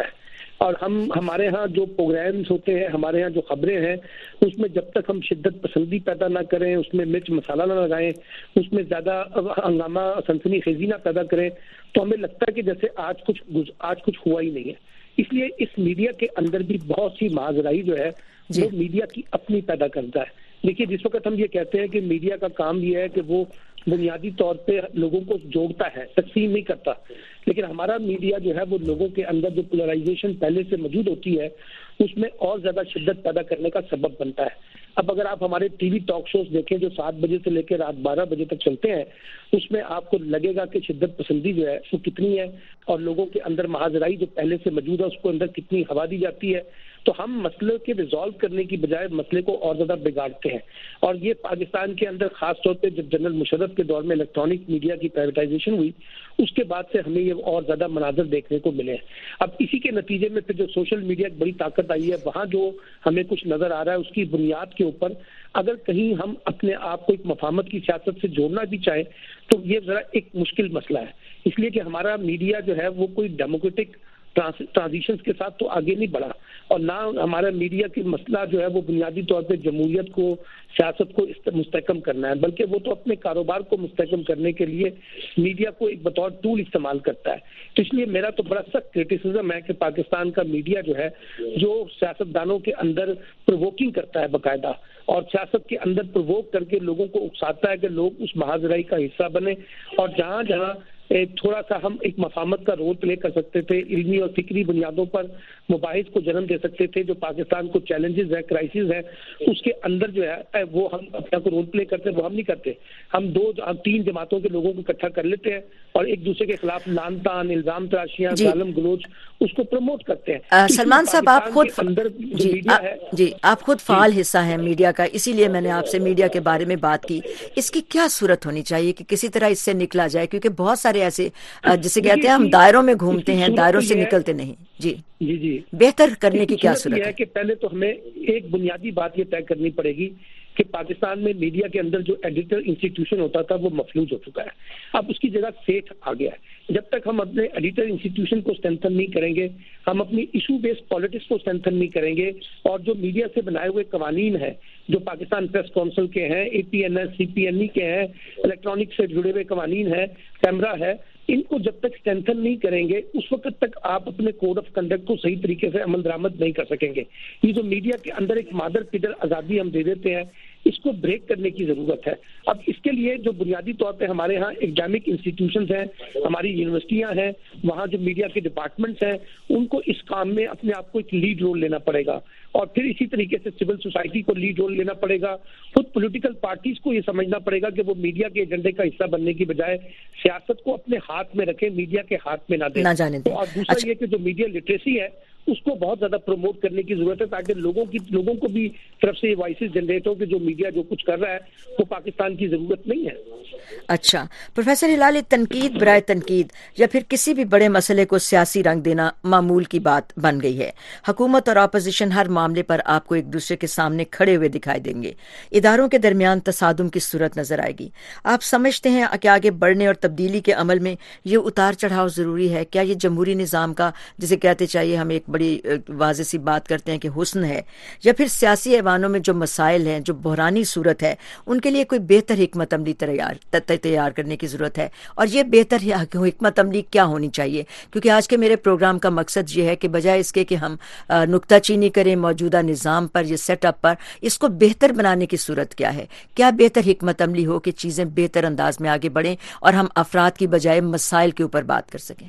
اور ہم ہمارے ہاں جو پروگرامز ہوتے ہیں, ہمارے ہاں جو خبریں ہیں, اس میں جب تک ہم شدت پسندی پیدا نہ کریں, اس میں مرچ مسالہ نہ لگائیں, اس میں زیادہ ہنگامہ سنسنی خیزی نہ پیدا کریں, تو ہمیں لگتا ہے کہ جیسے آج کچھ آج کچھ ہوا ہی نہیں ہے. اس لیے اس میڈیا کے اندر بھی بہت سی ماجرائی جو ہے جی. وہ میڈیا کی اپنی پیدا کرتا ہے. دیکھیے, جس وقت ہم یہ کہتے ہیں کہ میڈیا کا کام یہ ہے کہ وہ بنیادی طور پہ لوگوں کو جوڑتا ہے, تقسیم نہیں کرتا, لیکن ہمارا میڈیا جو ہے وہ لوگوں کے اندر جو پولرائزیشن پہلے سے موجود ہوتی ہے اس میں اور زیادہ شدت پیدا کرنے کا سبب بنتا ہے. اب اگر آپ ہمارے ٹی وی ٹاک شوز دیکھیں جو سات بجے سے لے کے رات بارہ بجے تک چلتے ہیں, اس میں آپ کو لگے گا کہ شدت پسندی جو ہے وہ کتنی ہے, اور لوگوں کے اندر محاذرائی جو پہلے سے موجود ہے اس کو اندر کتنی ہوا دی جاتی ہے. تو ہم مسئلے کے ریزالو کرنے کی بجائے مسئلے کو اور زیادہ بگاڑتے ہیں. اور یہ پاکستان کے اندر خاص طور پہ جب جنرل مشرف کے دور میں الیکٹرانک میڈیا کی پرائیویٹائزیشن ہوئی, اس کے بعد سے ہمیں یہ اور زیادہ مناظر دیکھنے کو ملے ہیں. اب اسی کے نتیجے میں پھر جو سوشل میڈیا کی بڑی طاقت آئی ہے, وہاں جو ہمیں کچھ نظر آ رہا ہے اس کی بنیاد کے اوپر اگر کہیں ہم اپنے آپ کو ایک مفاہمت کی سیاست سے جوڑنا بھی چاہیں تو یہ ذرا ایک مشکل مسئلہ ہے, اس لیے کہ ہمارا میڈیا جو ہے وہ کوئی ڈیموکریٹک ٹرانزیشنز کے ساتھ تو آگے نہیں بڑھا, اور نہ ہمارا میڈیا کی مسئلہ جو ہے وہ بنیادی طور پہ جمہوریت کو, سیاست کو مستحکم کرنا ہے, بلکہ وہ تو اپنے کاروبار کو مستحکم کرنے کے لیے میڈیا کو ایک بطور ٹول استعمال کرتا ہے. تو اس لیے میرا تو بڑا سخت کرٹیسزم ہے کہ پاکستان کا میڈیا جو ہے جو سیاستدانوں کے اندر پرووکنگ کرتا ہے باقاعدہ, اور سیاست کے اندر پرووک کر کے لوگوں کو اکساتا ہے کہ لوگ اس محاذرائی کا حصہ بنے, اور جہاں جہاں تھوڑا سا ہم ایک مفاہمت کا رول پلے کر سکتے تھے, علمی اور فکری بنیادوں پر مباحث کو جنم دے سکتے تھے, جو پاکستان کو چیلنجز ہے, کرائسس ہے, اس کے اندر جو ہے وہ ہم اپنا کو رول پلے کرتے, وہ ہم نہیں کرتے. ہم دو ہم تین جماعتوں کے لوگوں کو اکٹھا کر لیتے ہیں اور ایک دوسرے کے خلاف لان تان, الزام تراشیاں, گالم گلوچ اس کو پروموٹ کرتے ہیں. سلمان صاحب, آپ خود جی جی آپ خود فعال حصہ ہیں میڈیا کا, اسی لیے میں نے آپ سے میڈیا کے بارے میں بات کی. اس کی کیا صورت ہونی چاہیے کہ کسی طرح اس سے نکلا جائے, کیونکہ بہت سارے ایسے جسے کہتے ہیں ہم دائروں میں گھومتے ہیں, دائروں سے نکلتے نہیں. جی جی جی بہتر کرنے کی کیا صورت ہے کہ پہلے تو ہمیں ایک بنیادی بات یہ طے کرنی پڑے گی کہ پاکستان میں میڈیا کے اندر جو ایڈیٹر انسٹیٹیوشن ہوتا تھا وہ مفلوج ہو چکا ہے. اب اس کی جگہ سیٹ آ گیا ہے. جب تک ہم اپنے ایڈیٹر انسٹیٹیوشن کو اسٹرینتھن نہیں کریں گے, ہم اپنی ایشو بیسڈ پالیٹکس کو اسٹرینتھن نہیں کریں گے, اور جو میڈیا سے بنائے ہوئے قوانین ہیں جو پاکستان پریس کونسل کے ہیں, A P N S, C P N E کے ہیں, الیکٹرانک سے جڑے ہوئے قوانین ہیں, کیمرا ہے, ان کو جب تک اسٹرینتھن نہیں کریں گے اس وقت تک آپ اپنے کوڈ آف کنڈکٹ کو صحیح طریقے سے عمل درآمد نہیں کر سکیں گے. یہ جو میڈیا کے اندر ایک مادر پیڈر آزادی ہم دے دیتے ہیں, اس کو بریک کرنے کی ضرورت ہے. اب اس کے لیے جو بنیادی طور پہ ہمارے ہاں اکیڈیمک انسٹیٹیوشنز ہیں, ہماری یونیورسٹیاں ہیں, وہاں جو میڈیا کے ڈپارٹمنٹس ہیں, ان کو اس کام میں اپنے آپ کو ایک لیڈ رول لینا پڑے گا, اور پھر اسی طریقے سے سول سوسائٹی کو لیڈ رول لینا پڑے گا. خود پولیٹیکل پارٹیز کو یہ سمجھنا پڑے گا کہ وہ میڈیا کے ایجنڈے کا حصہ بننے کی بجائے سیاست کو اپنے ہاتھ میں رکھیں, میڈیا کے ہاتھ میں نہ دیں. اور دوسرا یہ کہ جو میڈیا لٹریسی ہے اس کو بہت زیادہ پروموٹ کرنے کی ضرورت ہے, تاکہ لوگوں کی لوگوں کو بھی طرف سے یہ وائسز جنریٹ ہو کہ جو میڈیا جو کچھ کر رہا ہے وہ پاکستان کی ضرورت نہیں ہے. اچھا پروفیسر ہلال, تنقید برائے تنقید یا پھر کسی بھی بڑے مسئلے کو سیاسی رنگ دینا معمول کی بات بن گئی ہے. حکومت اور اپوزیشن ہر معاملے پر آپ کو ایک دوسرے کے سامنے کھڑے ہوئے دکھائی دیں گے. اداروں کے درمیان تصادم کی صورت نظر آئے گی. آپ سمجھتے ہیں کہ آگے بڑھنے اور تبدیلی کے عمل میں یہ اتار چڑھاؤ ضروری ہے؟ کیا یہ جمہوری نظام کا, جسے کہتے چاہیے ہم ایک بڑی واضح سی بات کرتے ہیں کہ حسن ہے, یا پھر سیاسی ایوانوں میں جو مسائل ہیں, جو بحرانی صورت ہے, ان کے لیے کوئی بہتر حکمت عملی تیار تیار کرنے کی ضرورت ہے؟ اور یہ بہتر حکمت عملی کیا ہونی چاہیے؟ کیونکہ آج کے میرے پروگرام کا مقصد یہ ہے کہ بجائے اس کے کہ ہم نکتہ چینی کریں موجودہ نظام پر یا سیٹ اپ پر, اس کو بہتر بنانے کی صورت کیا ہے؟ کیا بہتر حکمت عملی ہو کہ چیزیں بہتر انداز میں آگے بڑھیں اور ہم افراد کی بجائے مسائل کے اوپر بات کر سکیں؟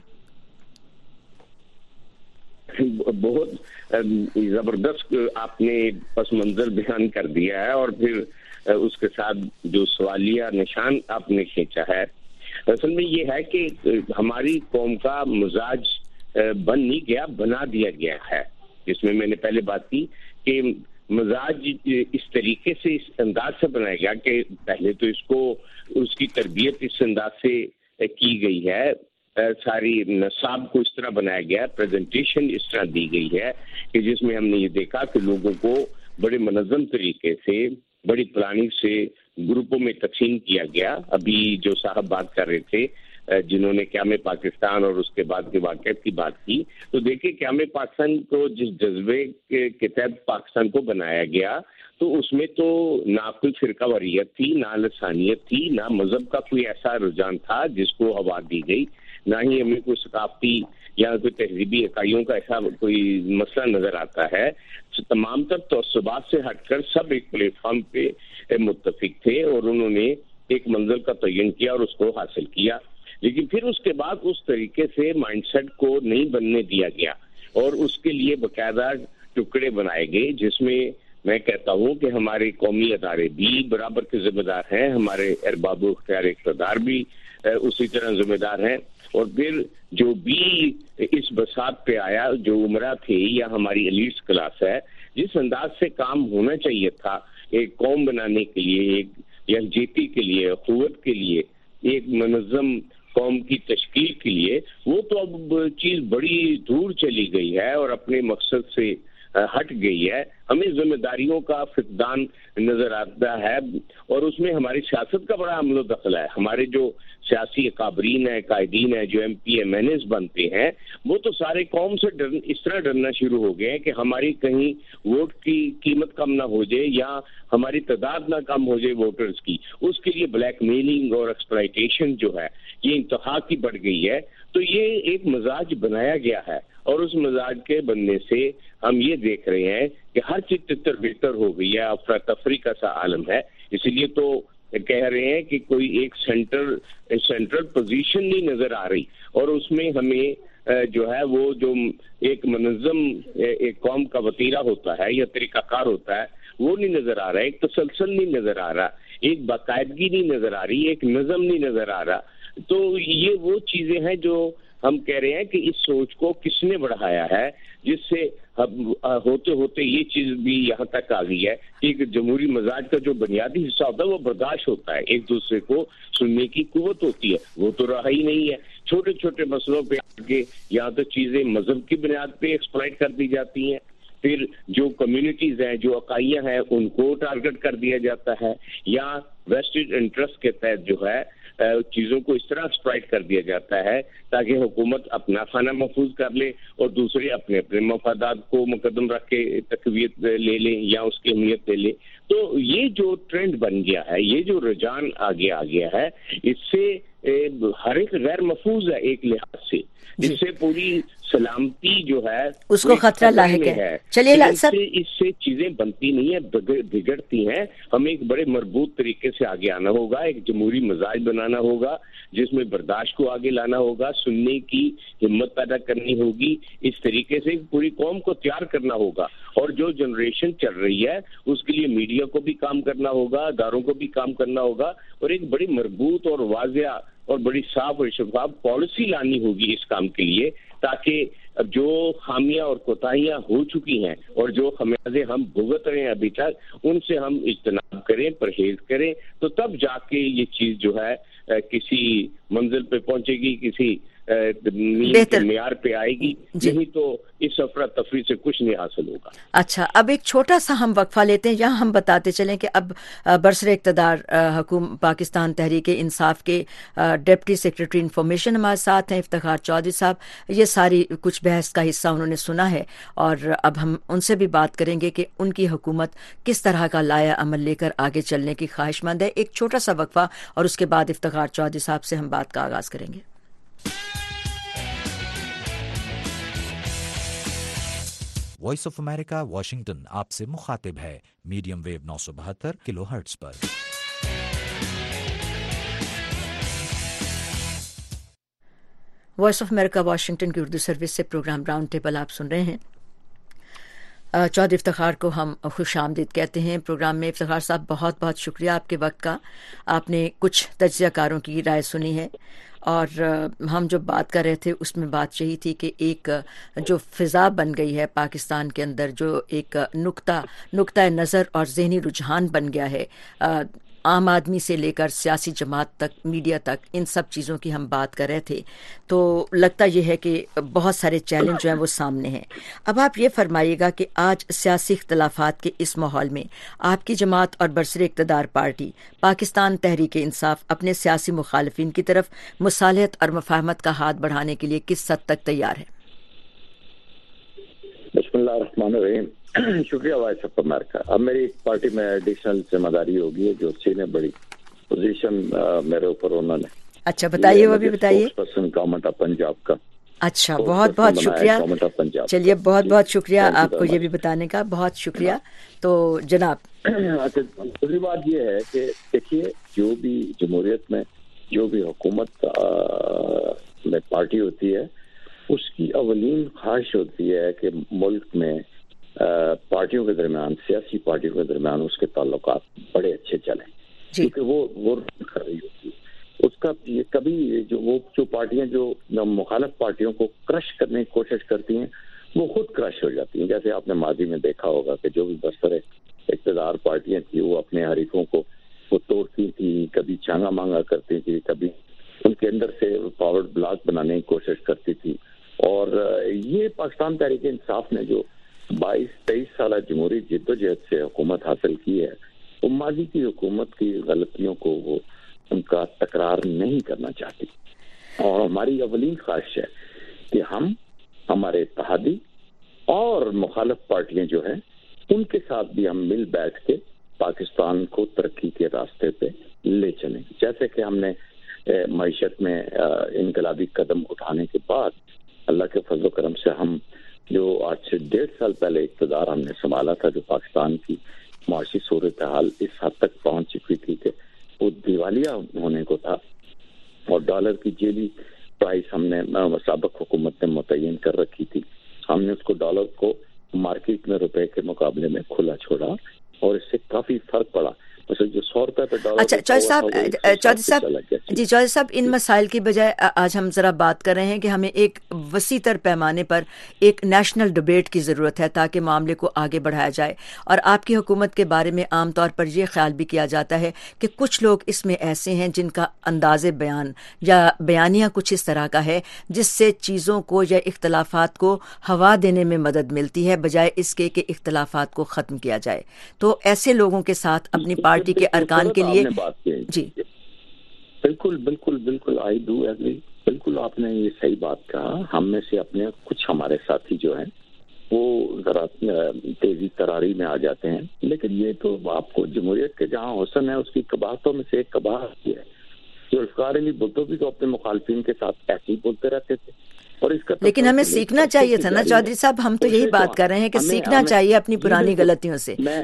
بہت زبردست آپ نے پس منظر بیان کر دیا ہے, اور پھر اس کے ساتھ جو سوالیہ نشان آپ نے کھینچا ہے. اصل میں یہ ہے کہ ہماری قوم کا مزاج بن نہیں گیا, بنا دیا گیا ہے. جس میں میں نے پہلے بات کی کہ مزاج اس طریقے سے, اس انداز سے بنایا گیا کہ پہلے تو اس کو اس کی تربیت اس انداز سے کی گئی ہے, ساری نصاب کو اس طرح بنایا گیا, پریزنٹیشن اس طرح دی گئی ہے کہ جس میں ہم نے یہ دیکھا کہ لوگوں کو بڑے منظم طریقے سے, بڑی پلاننگ سے گروپوں میں تقسیم کیا گیا. ابھی جو صاحب بات کر رہے تھے جنہوں نے قیام پاکستان اور اس کے بعد کے واقعات کی بات کی، تو دیکھیں قیام پاکستان کو جس جذبے کے تحت پاکستان کو بنایا گیا تو اس میں تو نہ کوئی فرقہ واریت تھی، نہ لسانیت تھی، نہ مذہب کا کوئی ایسا رجحان تھا جس کو ہوا دی گئی، نہ ہی ہمیں کوئی ثقافتی یا کوئی تہذیبی اکائیوں کا ایسا کوئی مسئلہ نظر آتا ہے۔ تمام تر تعصبات سے ہٹ کر سب ایک پلیٹ فارم پہ متفق تھے اور انہوں نے ایک منزل کا تعین کیا اور اس کو حاصل کیا، لیکن پھر اس کے بعد اس طریقے سے مائنڈ سیٹ کو نہیں بننے دیا گیا اور اس کے لیے باقاعدہ ٹکڑے بنائے گئے، جس میں میں کہتا ہوں کہ ہمارے قومی ادارے بھی برابر کے ذمہ دار ہیں، ہمارے ارباب و اختیار اقتدار بھی اسی طرح ذمہ دار ہیں، اور پھر جو بھی اس بساط پہ آیا جو عمرہ تھے یا ہماری ایلیٹس کلاس ہے، جس انداز سے کام ہونا چاہیے تھا ایک قوم بنانے کے لیے، ایک یکجہتی کے لیے، قوت کے لیے، ایک منظم قوم کی تشکیل کے لیے، وہ تو اب چیز بڑی دور چلی گئی ہے اور اپنے مقصد سے ہٹ گئی ہے۔ ہمیں ذمہ داریوں کا فقدان نظر آتا ہے اور اس میں ہماری سیاست کا بڑا عمل و دخل ہے۔ ہمارے جو سیاسی اکابرین ہیں، قائدین ہیں، جو M P M N As بنتے ہیں، وہ تو سارے قوم سے ڈر اس طرح ڈرنا شروع ہو گئے ہیں کہ ہماری کہیں ووٹ کی قیمت کم نہ ہو جائے یا ہماری تعداد نہ کم ہو جائے ووٹرز کی، اس کے لیے بلیک میلنگ اور ایکسپلائٹیشن جو ہے یہ انتہا کی بڑھ گئی ہے۔ تو یہ ایک مزاج بنایا گیا ہے اور اس مزاج کے بننے سے ہم یہ دیکھ رہے ہیں کہ ہر چیز تتر بہتر ہو گئی ہے، افراتفری کا سا عالم ہے۔ اسی لیے تو کہہ رہے ہیں کہ کوئی ایک سینٹر سینٹرل پوزیشن نہیں نظر آ رہی اور اس میں ہمیں جو ہے وہ جو ایک منظم ایک قوم کا وتیرہ ہوتا ہے یا طریقہ کار ہوتا ہے وہ نہیں نظر آ رہا، ایک تسلسل نہیں نظر آ رہا، ایک باقاعدگی نہیں نظر آ رہی، ایک نظم نہیں نظر آ رہا۔ تو یہ وہ چیزیں ہیں جو ہم کہہ رہے ہیں کہ اس سوچ کو کس نے بڑھایا ہے، جس سے ہوتے ہوتے یہ چیز بھی یہاں تک آ گئی ہے کہ ایک جمہوری مزاج کا جو بنیادی حصہ ہوتا ہے وہ برداشت ہوتا ہے، ایک دوسرے کو سننے کی قوت ہوتی ہے، وہ تو رہا ہی نہیں ہے۔ چھوٹے چھوٹے مسئلوں پہ آگے یہاں تو چیزیں مذہب کی بنیاد پہ ایکسپلائٹ کر دی جاتی ہیں، پھر جو کمیونٹیز ہیں، جو اکائیاں ہیں، ان کو ٹارگٹ کر دیا جاتا ہے یا ویسٹڈ انٹرسٹ کے تحت جو ہے چیزوں کو اس طرح ایکسپلائٹ کر دیا جاتا ہے تاکہ حکومت اپنا خانہ محفوظ کر لے اور دوسرے اپنے اپنے مفادات کو مقدم رکھ کے تقویت لے لیں یا اس کی اہمیت لے لیں۔ تو یہ جو ٹرینڈ بن گیا ہے، یہ جو رجحان آگے آ گیا ہے، اس سے ہر ایک غیر محفوظ ہے ایک لحاظ سے، اس سے پوری سلامتی جو ہے اس کو خطرہ لاحق ہے۔ چلیے اس سے چیزیں بنتی نہیں ہیں، بگڑتی ہیں۔ ہمیں ایک بڑے مربوط طریقے سے آگے آنا ہوگا، ایک جمہوری مزاج بنانا ہوگا جس میں برداشت کو آگے لانا ہوگا، سننے کی ہمت پیدا کرنی ہوگی، اس طریقے سے پوری قوم کو تیار کرنا ہوگا، اور جو جنریشن چل رہی ہے اس کے لیے میڈیا کو بھی کام کرنا ہوگا، اداروں کو بھی کام کرنا ہوگا، اور ایک بڑی مربوط اور واضح اور بڑی صاف اور شفاف پالیسی لانی ہوگی اس کام کے لیے، تاکہ جو خامیاں اور کوتاہیاں ہو چکی ہیں اور جو خمیازے ہم بھگت رہے ہیں ابھی تک، ان سے ہم اجتناب کریں، پرہیز کریں، تو تب جا کے یہ چیز جو ہے کسی منزل پہ پہنچے گی، کسی بہتر معیار پہ آئے گی، نہیں تو اس افراتفری سے کچھ نہیں حاصل ہوگا۔ اچھا، اب ایک چھوٹا سا ہم وقفہ لیتے ہیں، یہاں ہم بتاتے چلیں کہ اب برسر اقتدار حکومت پاکستان تحریک انصاف کے ڈپٹی سیکرٹری انفارمیشن ہمارے ساتھ ہیں افتخار چودھری صاحب۔ یہ ساری کچھ بحث کا حصہ انہوں نے سنا ہے اور اب ہم ان سے بھی بات کریں گے کہ ان کی حکومت کس طرح کا لایا عمل لے کر آگے چلنے کی خواہش مند ہے۔ ایک چھوٹا سا وقفہ اور اس کے بعد افتخار چودھری صاحب سے ہم بات کا آغاز کریں گے۔ وائس آف امریکہ واشنگٹن آپ سے مخاطب ہے میڈیم ویو نو سو بہتر کلو ہرٹز پر۔ وائس آف امریکہ واشنگٹن کی اردو سروس سے پروگرام راؤنڈ ٹیبل آپ سن رہے ہیں۔ چودھری افتخار کو ہم خوش آمدید کہتے ہیں پروگرام میں۔ افتخار صاحب، بہت بہت شکریہ آپ کے وقت کا، آپ نے کچھ تجزیہ کاروں کی رائے سنی ہے، اور ہم جو بات کر رہے تھے اس میں بات یہی تھی کہ ایک جو فضا بن گئی ہے پاکستان کے اندر، جو ایک نقطہ نقطہ نظر اور ذہنی رجحان بن گیا ہے عام آدمی سے لے کر سیاسی جماعت تک، میڈیا تک، ان سب چیزوں کی ہم بات کر رہے تھے، تو لگتا یہ ہے کہ بہت سارے چیلنج جو ہیں وہ سامنے ہیں۔ اب آپ یہ فرمائیے گا کہ آج سیاسی اختلافات کے اس ماحول میں آپ کی جماعت اور برسر اقتدار پارٹی پاکستان تحریک انصاف اپنے سیاسی مخالفین کی طرف مصالحت اور مفاہمت کا ہاتھ بڑھانے کے لیے کس حد تک تیار ہے؟ بسم اللہ الرحمن الرحیم۔ شکریہ وائس آف امریکہ۔ اب میری پارٹی میں ایڈیشنل ذمہ داری ہوگی جو سینئر بڑی پوزیشن میرے اوپر انہوں نے۔ اچھا بتائیے، وہ بھی بتائیے۔ گورنمنٹ آف پنجاب کا۔ اچھا، بہت بہت شکریہ، چلیے بہت بہت شکریہ آپ کو یہ بھی بتانے کا، بہت شکریہ۔ تو جناب اچھا، دوسری بات یہ ہے کہ دیکھیے جو بھی جمہوریت میں جو بھی حکومت میں پارٹی ہوتی ہے اس کی اولین خواہش ہوتی ہے کہ ملک میں پارٹیوں کے درمیان، سیاسی پارٹیوں کے درمیان اس کے تعلقات بڑے اچھے چلیں، کیونکہ وہ وہ کر رہی ہوتی ہے اس کا یہ کبھی جو وہ جو پارٹیاں جو مخالف پارٹیوں کو کرش کرنے کی کوشش کرتی ہیں وہ خود کرش ہو جاتی ہیں۔ جیسے آپ نے ماضی میں دیکھا ہوگا کہ جو بھی برسر اقتدار پارٹیاں تھیں وہ اپنے حریفوں کو وہ توڑتی تھی، کبھی چانگا مانگا کرتی تھی، کبھی ان کے اندر سے پاور بلاک بنانے کی کوشش کرتی تھی۔ اور یہ پاکستان تحریک انصاف نے جو بائیس تیئیس سالہ جمہوری جدوجہد سے حکومت حاصل کی ہے وہ ماضی کی حکومت کی غلطیوں کو وہ ان کا تکرار نہیں کرنا چاہتی، اور ہماری اولین خواہش ہے کہ ہم ہمارے اتحادی اور مخالف پارٹیاں جو ہیں ان کے ساتھ بھی ہم مل بیٹھ کے پاکستان کو ترقی کے راستے پہ لے چلیں، جیسے کہ ہم نے معیشت میں انقلابی قدم اٹھانے کے بعد اللہ کے فضل و کرم سے ہم جو آج سے ڈیڑھ سال پہلے اقتدار ہم نے سنبھالا تھا، جو پاکستان کی معاشی صورتحال اس حد تک پہنچ چکی تھی کہ وہ دیوالیہ ہونے کو تھا، اور ڈالر کی جیلی پرائس ہم نے سابق حکومت نے متعین کر رکھی تھی، ہم نے اس کو ڈالر کو مارکیٹ میں روپے کے مقابلے میں کھلا چھوڑا اور اس سے کافی فرق پڑا۔ جو سو روپے پہ ڈالر۔ اچھا چودھری صاحب، چودھری صاحب جی چودھری صاحب ان مسائل کی بجائے آج ہم ذرا بات کر رہے ہیں کہ ہمیں ایک وسیع تر پیمانے پر ایک نیشنل ڈبیٹ کی ضرورت ہے تاکہ معاملے کو آگے بڑھایا جائے، اور آپ کی حکومت کے بارے میں عام طور پر یہ خیال بھی کیا جاتا ہے کہ کچھ لوگ اس میں ایسے ہیں جن کا انداز بیان یا بیانیہ کچھ اس طرح کا ہے جس سے چیزوں کو یا اختلافات کو ہوا دینے میں مدد ملتی ہے بجائے اس کے کہ اختلافات کو ختم کیا جائے۔ تو ایسے لوگوں کے ساتھ اپنی پارٹی کے ارکان کے لیے جی بالکل بالکل بالکل آئی ڈو ایگری، بالکل آپ نے یہ صحیح بات کہا۔ ہم میں سے اپنے کچھ ہمارے ساتھی جو ہیں وہ ذرا تیزی تراری میں آ جاتے ہیں، لیکن یہ تو آپ کو جمہوریت کے جہاں حسن ہے اس کی قباحتوں میں سے ایک قباحت یہ ہے جو ذوالفقار علی بھٹو بھی تو اپنے مخالفین کے ساتھ ایسے ہی بولتے رہتے تھے، اور اس کا لیکن ہمیں سیکھنا چاہیے تھا نا چودھری صاحب، ہم تو یہی بات کر رہے ہیں کہ سیکھنا چاہیے اپنی پرانی غلطیوں سے۔ میں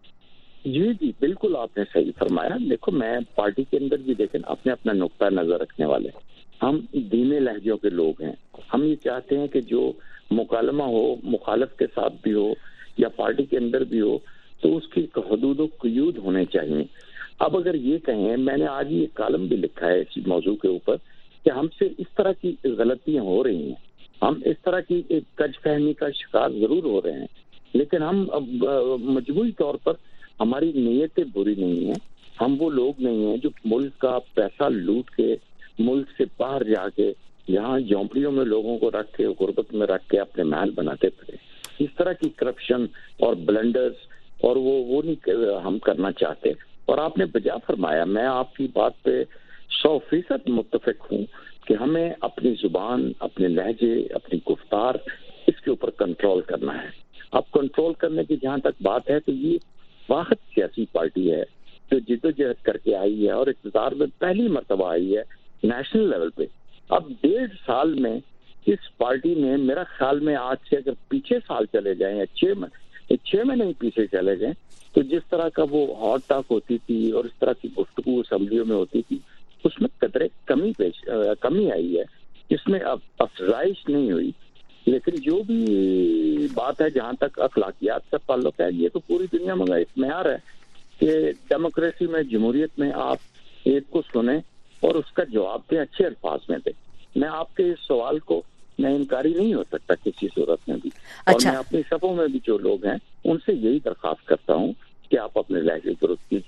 جی جی بالکل آپ نے صحیح فرمایا۔ دیکھو میں پارٹی کے اندر بھی دیکھیں اپنے اپنا نقطہ نظر رکھنے والے ہم دھیمے لہجوں کے لوگ ہیں، ہم یہ چاہتے ہیں کہ جو مکالمہ ہو مخالف کے ساتھ بھی ہو یا پارٹی کے اندر بھی ہو تو اس کی حدود و قیود ہونے چاہیے۔ اب اگر یہ کہیں، میں نے آج یہ کالم بھی لکھا ہے اس موضوع کے اوپر کہ ہم سے اس طرح کی غلطیاں ہو رہی ہیں، ہم اس طرح کی ایک کج فہمی کا شکار ضرور ہو رہے ہیں، لیکن ہم مجموعی طور پر ہماری نیتیں بری نہیں ہیں، ہم وہ لوگ نہیں ہیں جو ملک کا پیسہ لوٹ کے ملک سے باہر جا کے یہاں جھونپڑیوں میں لوگوں کو رکھ کے غربت میں رکھ کے اپنے محل بناتے پھرے۔ اس طرح کی کرپشن اور بلنڈرز اور وہ وہ نہیں ہم کرنا چاہتے۔ اور آپ نے بجا فرمایا، میں آپ کی بات پہ سو فیصد متفق ہوں کہ ہمیں اپنی زبان، اپنے لہجے، اپنی گفتار اس کے اوپر کنٹرول کرنا ہے۔ اب کنٹرول کرنے کی جہاں تک بات ہے تو یہ واحد سیاسی پارٹی ہے جو جدوجہد کر کے آئی ہے اور اقتدار میں پہلی مرتبہ آئی ہے نیشنل لیول پہ۔ اب ڈیڑھ سال میں اس پارٹی نے میرا خیال میں آج سے اگر پیچھے سال چلے جائیں یا چھ میں چھ میں نہیں پیچھے چلے جائیں تو جس طرح کا وہ ہاٹ ٹاک ہوتی تھی اور اس طرح کی گفتگو اسمبلیوں میں ہوتی تھی اس میں قدرے کمی پیش کمی آئی ہے، اس میں اب افزائش نہیں ہوئی۔ لیکن جو بھی بات ہے جہاں تک اخلاقیات کا تعلق ہے یہ تو پوری دنیا میں ایک معیار ہے کہ ڈیموکریسی میں، جمہوریت میں آپ ایک کو سنیں اور اس کا جواب دیں، اچھے الفاظ میں دیں۔ میں آپ کے اس سوال کو میں انکاری نہیں ہو سکتا کسی صورت میں بھی، اور اچھا. میں اپنی صفوں میں بھی جو لوگ ہیں ان سے یہی درخواست کرتا ہوں کہ آپ اپنے لہجے درست کیجیے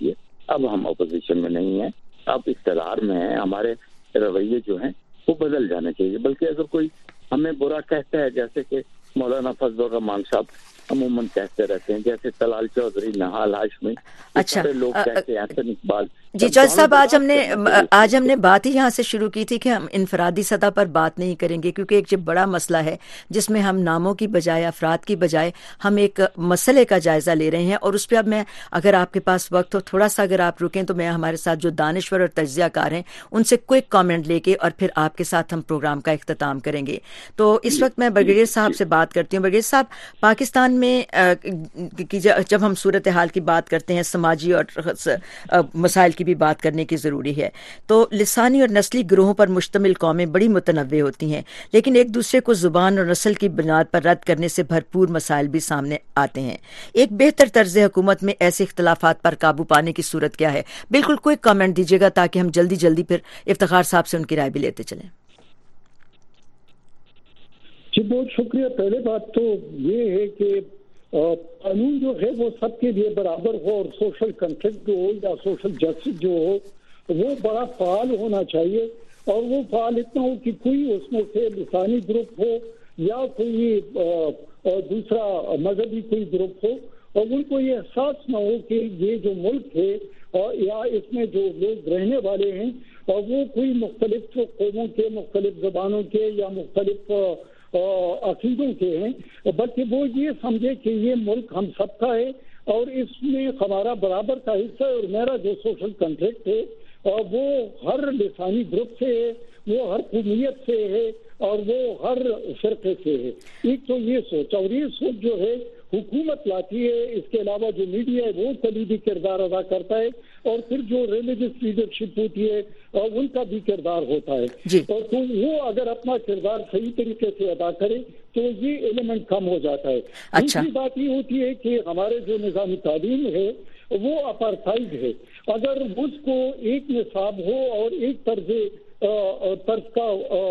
اب ہم اپوزیشن میں نہیں ہیں, اب اقتدار میں ہیں. ہمارے رویے جو ہیں وہ بدل جانے چاہیے. بلکہ اگر کوئی ہمیں برا کہتا ہے, جیسے کہ مولانا فضل الرحمان صاحب عموماً کہتے رہتے ہیں, جیسے طلال چودھری, نہال ہاشمی, اچھا لوگ کہتے ہیں, حسن اقبال. جی چودھری صاحب, آج ہم نے آج ہم نے بات ہی یہاں سے شروع کی تھی کہ ہم انفرادی سطح پر بات نہیں کریں گے, کیونکہ ایک جو بڑا مسئلہ ہے جس میں ہم ناموں کی بجائے, افراد کی بجائے ہم ایک مسئلے کا جائزہ لے رہے ہیں. اور اس پہ اب میں, اگر آپ کے پاس وقت ہو تھوڑا سا اگر آپ رکیں تو میں ہمارے ساتھ جو دانشور اور تجزیہ کار ہیں ان سے کوئک کامنٹ لے کے اور پھر آپ کے ساتھ ہم پروگرام کا اختتام کریں گے. تو اس وقت میں برگیڈیئر صاحب سے بات کرتی ہوں. برگیڈیئر صاحب, پاکستان میں جب ہم صورتحال کی بات کرتے ہیں, سماجی اور مسائل کی بھی بات کرنے کی ضروری ہے, تو لسانی اور نسلی گروہوں پر مشتمل قومیں بڑی متنوع ہوتی ہیں, لیکن ایک دوسرے کو زبان اور نسل کی بنیاد پر رد کرنے سے بھرپور مسائل بھی سامنے آتے ہیں. ایک بہتر طرز حکومت میں ایسے اختلافات پر قابو پانے کی صورت کیا ہے؟ بالکل کوئی کامنٹ دیجیے گا تاکہ ہم جلدی جلدی پھر افتخار صاحب سے ان کی رائے بھی لیتے چلیں. جی بہت شکریہ. پہلے بات تو یہ ہے کہ قانون جو ہے وہ سب کے لیے برابر ہو, اور سوشل کنٹریکٹ جو ہو یا سوشل جسٹس جو ہو وہ بڑا فعال ہونا چاہیے. اور وہ فعال اتنا ہو کہ کوئی اس میں سے لسانی گروپ ہو یا کوئی دوسرا مذہبی کوئی گروپ ہو, اور ان کو یہ احساس نہ ہو کہ یہ جو ملک ہے یا اس میں جو لوگ رہنے والے ہیں اور وہ کوئی مختلف قوموں کے, مختلف زبانوں کے یا مختلف عقیدوں کے ہیں, بلکہ وہ یہ سمجھے کہ یہ ملک ہم سب کا ہے اور اس میں ہمارا برابر کا حصہ ہے, اور میرا جو سوشل کنٹریکٹ ہے وہ ہر لسانی گروپ سے ہے, وہ ہر قومیت سے ہے, اور وہ ہر فرقے سے ہے. ایک تو یہ سوچ, اور یہ سوچ جو ہے حکومت لاتی ہے. اس کے علاوہ جو میڈیا ہے وہ کلیدی کردار ادا کرتا ہے, اور پھر جو ریلیجس لیڈرشپ ہوتی ہے اور ان کا بھی کردار ہوتا ہے. جی. اور تو وہ اگر اپنا کردار صحیح طریقے سے ادا کرے تو یہ ایلیمنٹ کم ہو جاتا ہے. اچھا. دوسری بات یہ ہوتی ہے کہ ہمارے جو نظام تعلیم ہے وہ اپارتھائڈ ہے. اگر اس کو ایک نصاب ہو اور ایک طرز طرز کا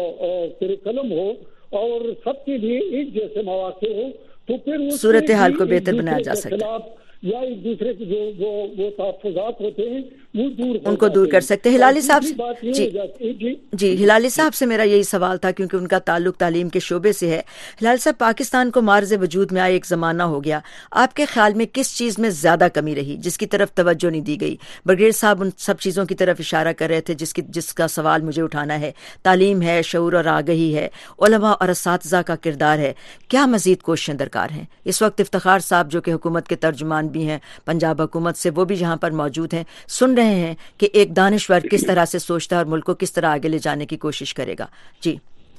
کریکلم ہو اور سب کے لیے ایک جیسے مواقع ہو تو پھر صورتحال کو بہتر بنایا جا سکتا ہے, یا ایک دوسرے کے جو وہ وہ تحفظات ہوتے ہیں وہ دور ان کو دور کر سکتے ہیں. ہلالی صاحب جی جی جی ہلالی صاحب سے میرا یہی سوال تھا کیونکہ ان کا تعلق تعلیم کے شعبے سے ہے. ہلالی صاحب, پاکستان کو معرض وجود میں آئے ایک زمانہ ہو گیا, آپ کے خیال میں کس چیز میں زیادہ کمی رہی جس کی طرف توجہ نہیں دی گئی؟ برگیڈیئر صاحب ان سب چیزوں کی طرف اشارہ کر رہے تھے جس کی جس کا سوال مجھے اٹھانا ہے. تعلیم ہے, شعور اور آگہی ہے, علماء اور اساتذہ کا کردار ہے. کیا مزید کوششیں درکار ہیں؟ اس وقت افتخار صاحب جو کہ حکومت کے ترجمان بھی ہیں پنجاب حکومت سے, وہ بھی یہاں پر موجود ہیں, سن رہے ہیں کہ ایک دانشور کس طرح سے سوچتا ہے اور ملک کو کس طرح آگے لے جانے کی کوشش کرے گا. جی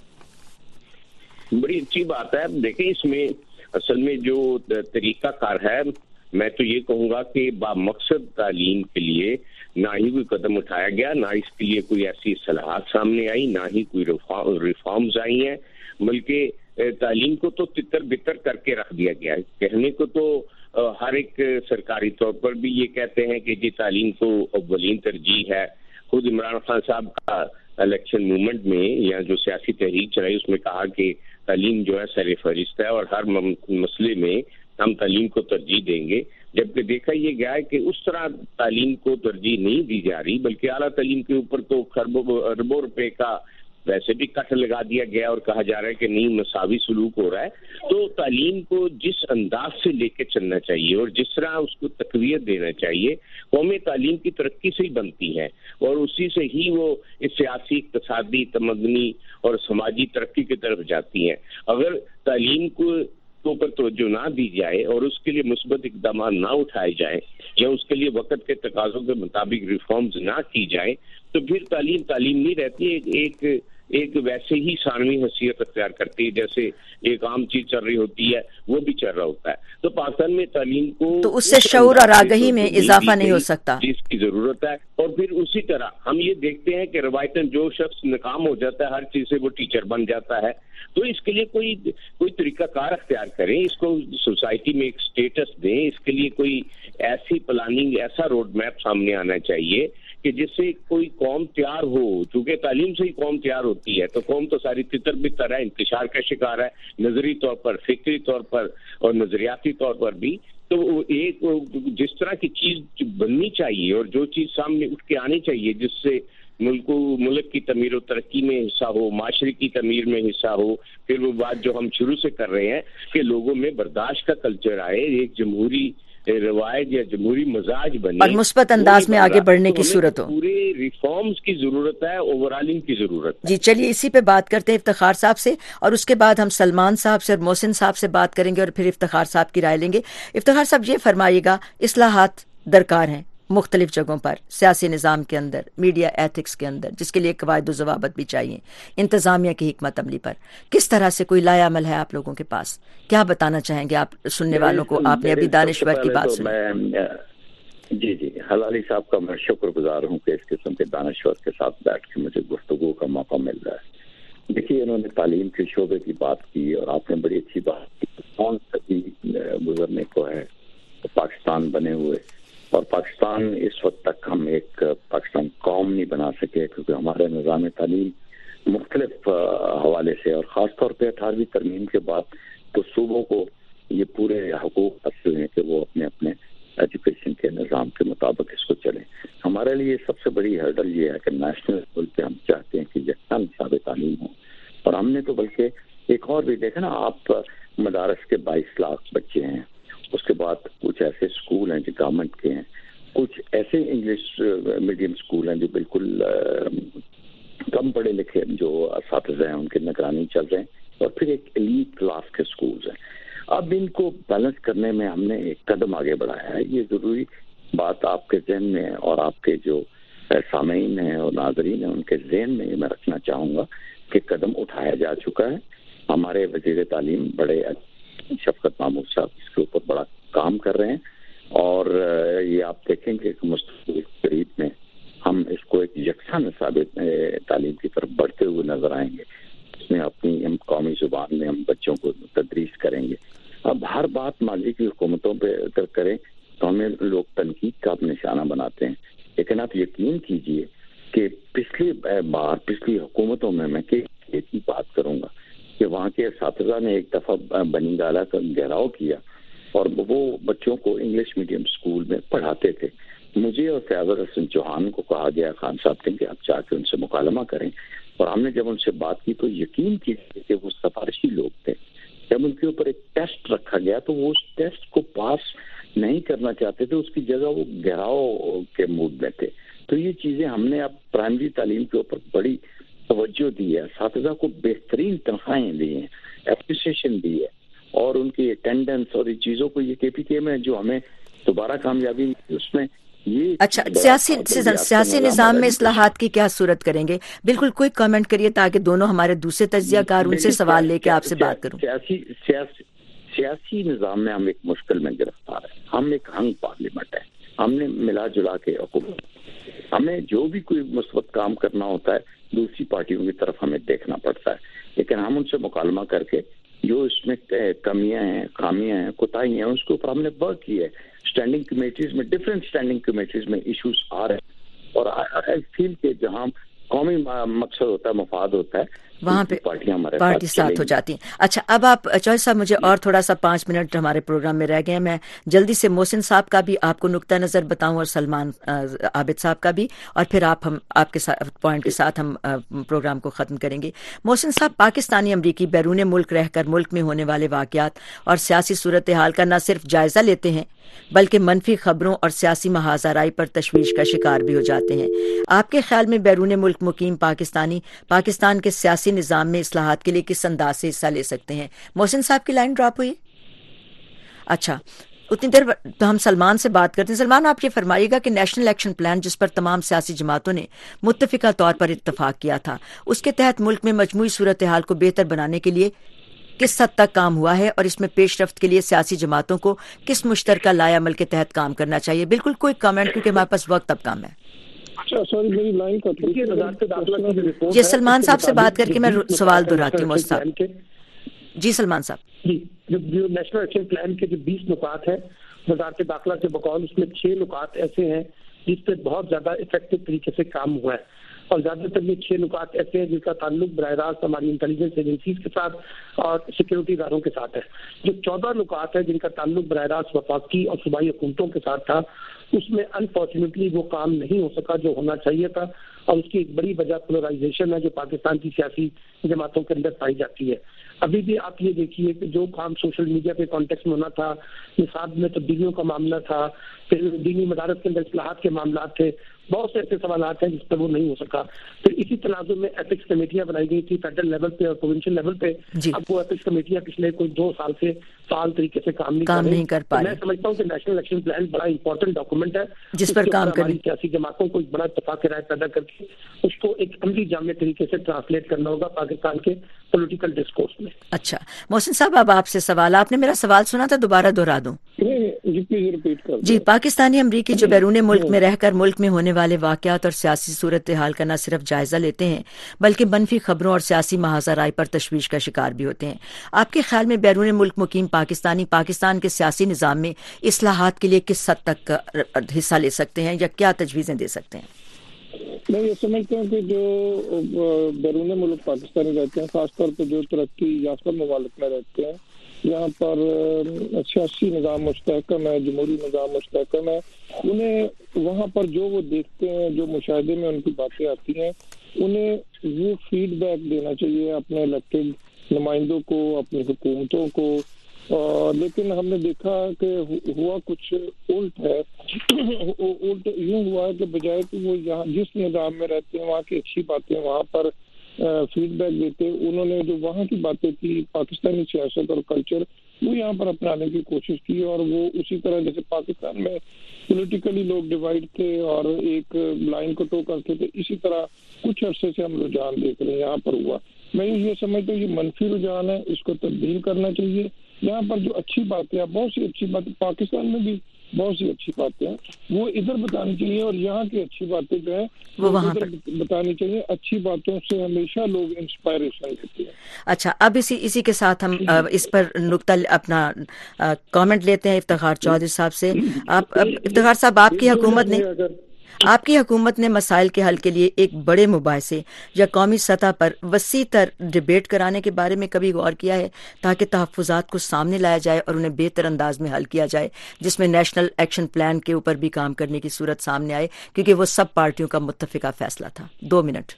بڑی اچھی بات ہے. دیکھیں اس میں اصل میں جو طریقہ کار ہے, میں تو یہ کہوں گا کہ با مقصد تعلیم کے لیے نہ ہی کوئی قدم اٹھایا گیا, نہ اس کے لیے کوئی ایسی اصلاحات سامنے آئی, نہ ہی کوئی ریفارمز آئی ہیں, بلکہ تعلیم کو تو تتر بتر کر کے رکھ دیا گیا ہے. کہنے کو تو ہر ایک سرکاری طور پر بھی یہ کہتے ہیں کہ جی تعلیم کو اولین ترجیح ہے. خود عمران خان صاحب کا الیکشن موومنٹ میں یا جو سیاسی تحریک چلائی اس میں کہا کہ تعلیم جو ہے سر فہرست ہے اور ہر مسئلے میں ہم تعلیم کو ترجیح دیں گے, جبکہ دیکھا یہ گیا ہے کہ اس طرح تعلیم کو ترجیح نہیں دی جا رہی, بلکہ اعلیٰ تعلیم کے اوپر تو خربوں اربوں روپے کا ویسے بھی کٹ لگا دیا گیا اور کہا جا رہا ہے کہ نہیں مساوی سلوک ہو رہا ہے. تو تعلیم کو جس انداز سے لے کے چلنا چاہیے اور جس طرح اس کو تقویت دینا چاہیے, قومی تعلیم کی ترقی سے ہی بنتی ہے اور اسی سے ہی وہ اس سیاسی, اقتصادی, تمدنی اور سماجی ترقی کی طرف جاتی ہیں. اگر تعلیم کو اوپر توجہ نہ دی جائے اور اس کے لیے مثبت اقدامات نہ اٹھائے جائیں یا اس کے لیے وقت کے تقاضوں کے مطابق ریفارمز نہ کی جائیں تو پھر تعلیم تعلیم نہیں رہتی, ایک ایک ایک ویسے ہی ثانوی حیثیت اختیار کرتی ہے جیسے ایک عام چیز چل رہی ہوتی ہے وہ بھی چل رہا ہوتا ہے. تو پاکستان میں تعلیم کو تو اس سے شعور اور آگہی میں اضافہ نہیں ہو سکتا, جس کی ضرورت ہے. اور پھر اسی طرح ہم یہ دیکھتے ہیں کہ روایتاً جو شخص ناکام ہو جاتا ہے ہر چیز سے وہ ٹیچر بن جاتا ہے. تو اس کے لیے کوئی کوئی طریقہ کار اختیار کریں, اس کو سوسائٹی میں ایک سٹیٹس دیں, اس کے لیے کوئی ایسی پلاننگ, ایسا روڈ میپ سامنے آنا چاہیے کہ جس سے کوئی قوم تیار ہو، چونکہ تعلیم سے ہی قوم تیار ہوتی ہے، تو قوم تو ساری تتر بتر ہے، انتشار کا شکار ہے، نظری طور پر، فکری طور پر اور نظریاتی طور پر بھی. تو ایک جس طرح کی چیز بننی چاہیے اور جو چیز سامنے اٹھ کے آنی چاہیے جس سے ملک ملک کی تعمیر و ترقی میں حصہ ہو، معاشرے کی تعمیر میں حصہ ہو، پھر وہ بات جو ہم شروع سے کر رہے ہیں کہ لوگوں میں برداشت کا کلچر آئے، ایک جمہوری روایت یا جمہوری مزاج بنے اور مثبت انداز میں آگے بڑھنے کی صورت ہو. پورے ریفارمز کی ضرورت ہے، اوور آلنگ کی ضرورت ہے. جی چلیے اسی پہ بات کرتے ہیں افتخار صاحب سے، اور اس کے بعد ہم سلمان صاحب سے اور محسن صاحب سے بات کریں گے اور پھر افتخار صاحب کی رائے لیں گے. افتخار صاحب یہ فرمائیے گا، اصلاحات درکار ہیں مختلف جگہوں پر، سیاسی نظام کے اندر، میڈیا ایتھکس کے اندر، جس کے لیے قواعد و ضوابط بھی چاہیے، انتظامیہ کی حکمت عملی پر کس طرح سے کوئی لایا عمل ہے آپ لوگوں کے پاس؟ کیا بتانا چاہیں گے آپ سننے والوں کو؟ آپ نے ابھی دانشور کی بات سنی. جی جی حلالی صاحب کا میں شکر گزار ہوں کہ اس قسم کے دانشور کے ساتھ بیٹھ کے مجھے گفتگو کا موقع مل رہا ہے. دیکھیے انہوں نے تعلیم کے شعبے کی بات کی اور آپ نے بڑی اچھی بات کی. کون صدی گزرنے کو ہے پاکستان بنے ہوئے، اور پاکستان اس وقت تک ہم ایک پاکستان قوم نہیں بنا سکے کیونکہ ہمارے نظام تعلیم مختلف حوالے سے، اور خاص طور پہ اٹھارہویں ترمیم کے بعد تو صوبوں کو یہ پورے حقوق حاصل ہیں کہ وہ اپنے اپنے ایجوکیشن کے نظام کے مطابق اس کو چلیں. ہمارے لیے سب سے بڑی ہرڈل یہ ہے کہ نیشنل لیول پہ ہم چاہتے ہیں کہ یکساں نصاب تعلیم ہو، اور ہم نے تو بلکہ ایک اور بھی دیکھا نا، آپ مدارس کے بائیس لاکھ بچے ہیں، اس کے بعد کچھ ایسے اسکول ہیں جو گورنمنٹ کے ہیں، کچھ ایسے انگلش میڈیم اسکول ہیں جو بالکل کم پڑھے لکھے جو اساتذہ ہیں ان کی نگرانی چل رہے ہیں، اور پھر ایک ایلیٹ کلاس کے اسکولز ہیں. اب ان کو بیلنس کرنے میں ہم نے ایک قدم آگے بڑھایا ہے. یہ ضروری بات آپ کے ذہن میں اور آپ کے جو سامعین ہیں اور ناظرین ہیں ان کے ذہن میں میں رکھنا چاہوں گا کہ قدم اٹھایا جا چکا ہے. ہمارے وزیر تعلیم بڑے شفقت محمود صاحب اس کے اوپر بڑا کام کر رہے ہیں، اور یہ آپ دیکھیں گے کہ مستقبل قریب میں ہم اس کو ایک یکساں نصاب تعلیم کی طرف بڑھتے ہوئے نظر آئیں گے. اس میں اپنی ہم قومی زبان میں ہم بچوں کو تدریس کریں گے. اب ہر بات ماضی کی حکومتوں پہ اگر کریں تو ہمیں لوگ تنقید کا نشانہ بناتے ہیں، لیکن آپ یقین کیجئے کہ پچھلی بار پچھلی حکومتوں میں میں ایک ہی بات کروں گا کہ وہاں کے اساتذہ نے ایک دفعہ بنی گالہ کا گھیراؤ کیا اور وہ بچوں کو انگلش میڈیم اسکول میں پڑھاتے تھے. مجھے اور فیاض حسن چوہان کو کہا گیا خان صاحب کے کہ آپ جا کے ان سے مکالمہ کریں، اور ہم نے جب ان سے بات کی تو یقین کیجیے کہ وہ سفارشی لوگ تھے. جب ان کے اوپر ایک ٹیسٹ رکھا گیا تو وہ اس ٹیسٹ کو پاس نہیں کرنا چاہتے تھے، اس کی جگہ وہ گھیراؤ کے موڈ میں تھے. تو یہ چیزیں ہم نے اب پرائمری تعلیم کے اوپر بڑی توجہ دی ہے، اساتذہ کو بہترین تنخواہیں دی ہیں، اپریسیشن دی ہے، اور ان کی اٹینڈنس اور یہ چیزوں کو یہ کے پی کے میں جو ہمیں دوبارہ کامیابی اس میں یہ اچھا سیاسی سیاسی نظام میں اصلاحات کی کیا صورت کریں گے؟ بالکل کوئی کامنٹ کریے تاکہ دونوں ہمارے دوسرے تجزیہ کار ان سے سوال لے کے آپ سے بات کروں. سیاسی سیاسی سیاسی نظام میں ہم ایک مشکل میں گرفتار ہیں. ہم ایک ہنگ پارلیمنٹ ہے، ہم نے ملا جلا کے حکومت، ہمیں جو بھی کوئی مثبت کام کرنا ہوتا ہے دوسری پارٹیوں کی طرف ہمیں دیکھنا پڑتا ہے، لیکن ہم ان سے مکالمہ کر کے جو اس میں کمیاں ہیں، خامیاں ہیں، کوتاہیاں ہیں، اس کے اوپر ہم نے ورک کی ہے. اسٹینڈنگ کمیٹیز میں ڈفرینٹ اسٹینڈنگ کمیٹیز میں ایشوز آ رہے ہیں، اور آئی فیل کہ جہاں قومی مقصد ہوتا ہے، مفاد ہوتا ہے، وہاں پہ پارٹی ساتھ ہو جاتی ہیں. اچھا اب آپ چوہے صاحب مجھے اور تھوڑا سا پانچ منٹ ہمارے پروگرام میں رہ گئے ہیں، میں جلدی سے محسن صاحب کا بھی آپ کو نقطہ نظر بتاؤں اور سلمان عابد صاحب کا بھی، اور پھر آپ ہم آپ کے ساتھ پوائنٹ کے ساتھ ہم پروگرام کو ختم کریں گے. محسن صاحب، پاکستانی امریکی بیرون ملک رہ کر ملک میں ہونے والے واقعات اور سیاسی صورتحال کا نہ صرف جائزہ لیتے ہیں بلکہ منفی خبروں اور سیاسی محاذ آرائی پر تشویش کا شکار بھی ہو جاتے ہیں. آپ کے خیال میں بیرون ملک مقیم پاکستانی پاکستان کے سیاسی نظام میں اصلاحات کے لیے کس انداز سے حصہ لے سکتے ہیں؟ محسن صاحب کی لائن ڈراپ ہوئی. اچھا اتنی دیر تو ہم سلمان سے بات کرتے ہیں. سلمان، آپ یہ فرمائیے گا کہ نیشنل ایکشن پلان جس پر تمام سیاسی جماعتوں نے متفقہ طور پر اتفاق کیا تھا، اس کے تحت ملک میں مجموعی صورتحال کو بہتر بنانے کے لیے کس حد تک کام ہوا ہے، اور اس میں پیش رفت کے لیے سیاسی جماعتوں کو کس مشترکہ لائے عمل کے تحت کام کرنا چاہیے؟ بالکل کوئی کامنٹ، کیونکہ ہمارے پاس وقت اب کم ہے. یہ سلمان صاحب سے بات کر کے میں سوال دہراتی ہوں. صاحب جی سلمان صاحب، جی جو نیشنل ایکشن پلان کے جو بیس نکات ہیں وزارت داخلہ کے بقول، اس میں چھ نکات ایسے ہیں جس پہ بہت زیادہ افیکٹو طریقے سے کام ہوا ہے، اور زیادہ تر یہ چھ نکات ایسے ہیں جن کا تعلق براہ راست ہماری انٹیلیجنس ایجنسیز کے ساتھ اور سیکورٹی اداروں کے ساتھ ہے۔ جو چودہ نکات ہیں جن کا تعلق براہ راست وفاقی اور صوبائی حکومتوں کے ساتھ تھا، اس میں انفارچونیٹلی وہ کام نہیں ہو سکا جو ہونا چاہیے تھا، اور اس کی ایک بڑی وجہ پولرائزیشن ہے جو پاکستان کی سیاسی جماعتوں کے اندر پائی جاتی ہے۔ ابھی بھی آپ یہ دیکھیے کہ جو کام سوشل میڈیا کے کانٹیکس میں ہونا تھا، نصاب میں تبدیلیوں کا معاملہ تھا، پھر دینی مدارس کے اندر اصلاحات کے معاملات تھے، بہت سے ایسے سوالات ہیں جس پر وہ نہیں ہو سکا۔ پھر اسی تناظر میں ایتھکس کمیٹیاں بنائی گئی تھی فیڈرل لیول پہ اور پروونشل لیول پہ، جی۔ اب وہ ایتھکس کمیٹیاں پچھلے کوئی دو سال سے فعال طریقے سے کام نہیں کام کر نہیں کر پا میں سمجھتا ہوں کہ نیشنل الیکشن پلان بڑا امپورٹنٹ ڈاکومنٹ ہے جس پر کام کریں، ہماری سیاسی جماعتوں کو ایک بڑا اتفاق رائے پیدا کر کے اس کو ایک عملی جامع طریقے سے ٹرانسلیٹ کرنا ہوگا پاکستان کے پولیٹیکل ڈسکورس میں۔ اچھا محسن صاحب، اب آپ سے سوال، آپ نے میرا سوال سنا تھا، دوبارہ دہرا دوں؟ جی، پاکستانی امریکی جو بیرون ملک میں رہ کر ملک میں ہونے والے واقعات اور سیاسی صورتحال کا نہ صرف جائزہ لیتے ہیں بلکہ منفی خبروں اور سیاسی محاذہ رائے پر تشویش کا شکار بھی ہوتے ہیں، آپ کے خیال میں بیرون ملک مقیم پاکستانی پاکستان کے سیاسی نظام میں اصلاحات کے لیے کس حد تک حصہ لے سکتے ہیں یا کیا تجویزیں دے سکتے ہیں؟ میں یہ سمجھتا ہوں کہ جو بیرون ملک پاکستانی رہتے ہیں، خاص طور پہ جو ترقی یافتہ ممالک میں رہتے ہیں، یہاں پر سیاسی نظام مستحکم ہے، جمہوری نظام مستحکم ہے، انہیں وہاں پر جو وہ دیکھتے ہیں، جو مشاہدے میں ان کی باتیں آتی ہیں، انہیں وہ فیڈ بیک دینا چاہیے اپنے الیکٹڈ نمائندوں کو، اپنی حکومتوں کو۔ لیکن ہم نے دیکھا کہ ہوا کچھ الٹ ہے، الٹ یوں ہوا ہے کہ بجائے کہ وہ یہاں جس نظام میں رہتے ہیں وہاں کی اچھی باتیں وہاں پر فیڈ بیک دیتے، انہوں نے جو وہاں کی باتیں تھی پاکستانی سیاست اور کلچر وہ یہاں پر اپنانے کی کوشش کی، اور وہ اسی طرح جیسے پاکستان میں پولیٹیکلی لوگ ڈیوائڈ تھے اور ایک لائن کو ٹو کرتے تھے، اسی طرح کچھ عرصے سے ہم رجحان دیکھ رہے ہیں یہاں پر ہوا۔ میں یہ سمجھتا ہوں یہ منفی رجحان ہے، اس کو تبدیل کرنا چاہیے۔ یہاں پر جو اچھی باتیں ہیں، بہت سی اچھی باتیں پاکستان میں بھی بہت سی اچھی باتیں ہیں، وہ ادھر بتانی چاہیے، اور یہاں کی اچھی باتیں جو ہیں وہ وہاں پر بتانی چاہیے۔ اچھی باتوں سے ہمیشہ لوگ انسپائریشن لیتے ہیں۔ اچھا، اب اسی اسی کے ساتھ ہم اس پر نقطہ اپنا کامنٹ لیتے ہیں افتخار چودھری صاحب سے۔ آپ افتخار صاحب، آپ کی حکومت نے آپ کی حکومت نے مسائل کے حل کے لیے ایک بڑے مباحثے یا قومی سطح پر وسیع تر ڈیبیٹ کرانے کے بارے میں کبھی غور کیا ہے تاکہ تحفظات کو سامنے لایا جائے اور انہیں بہتر انداز میں حل کیا جائے، جس میں نیشنل ایکشن پلان کے اوپر بھی کام کرنے کی صورت سامنے آئے، کیونکہ وہ سب پارٹیوں کا متفقہ فیصلہ تھا؟ دو منٹ۔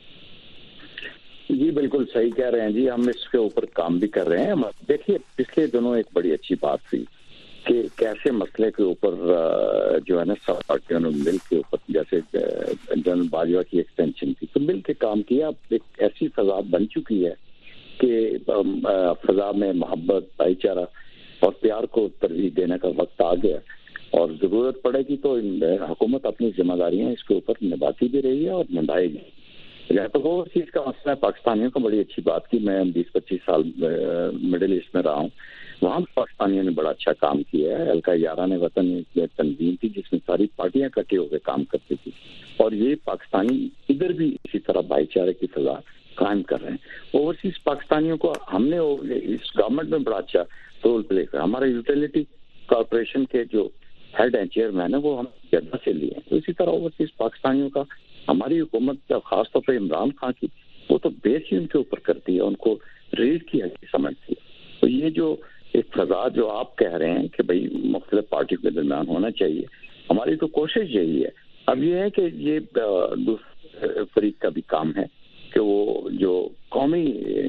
جی بالکل صحیح کہہ رہے ہیں جی، ہم اس کے اوپر کام بھی کر رہے ہیں۔ دیکھیے پچھلے دنوں ایک بڑی اچھی بات تھی کہ کیسے مسئلے کے اوپر جو ہے نا سب پارٹیوں نے مل کے اوپر، جیسے جنرل باجوہ کی ایکسٹینشن تھی تو مل کے کام کیا۔ اب ایک ایسی فضا بن چکی ہے کہ فضا میں محبت، بھائی چارہ اور پیار کو ترجیح دینے کا وقت آ گیا، اور ضرورت پڑے گی تو حکومت اپنی ذمہ داریاں اس کے اوپر نبھاتی بھی رہی ہے اور نبھائے گی۔ جہاں تک اوور سیز کا مسئلہ ہے، پاکستانیوں کو بڑی اچھی بات کی، میں بیس پچیس سال مڈل ایسٹ میں رہا ہوں، وہاں پاکستانیوں نے بڑا اچھا کام کیا ہے۔ حلقہ یارہ نے وطن ایک تنظیم تھی جس میں ساری پارٹیاں اکٹھے ہو کے کام کرتی تھی، اور یہ پاکستانی ادھر بھی اسی طرح بھائی چارے کی فضا قائم کر رہے ہیں۔ اوورسیز پاکستانیوں کو ہم نے اس گورنمنٹ میں بڑا اچھا رول پلے کیا۔ ہمارے یوٹیلیٹی کارپوریشن کے جو ہیڈ اینڈ چیئرمین ہیں وہ ہم جدہ سے لیے ہیں، تو اسی طرح اوورسیز پاکستانیوں کا ہماری حکومت خاص طور پہ عمران خان کی وہ تو بیس ہی ان کے اوپر کرتی ہے، ان کو ریڈ کی حقیقی سمجھتی ہے۔ تو یہ جو ایک فضا جو آپ کہہ رہے ہیں کہ بھئی مختلف پارٹیوں کے درمیان ہونا چاہیے، ہماری تو کوشش یہی ہے۔ اب یہ ہے کہ یہ دوسرے فریق کا بھی کام ہے کہ وہ جو قومی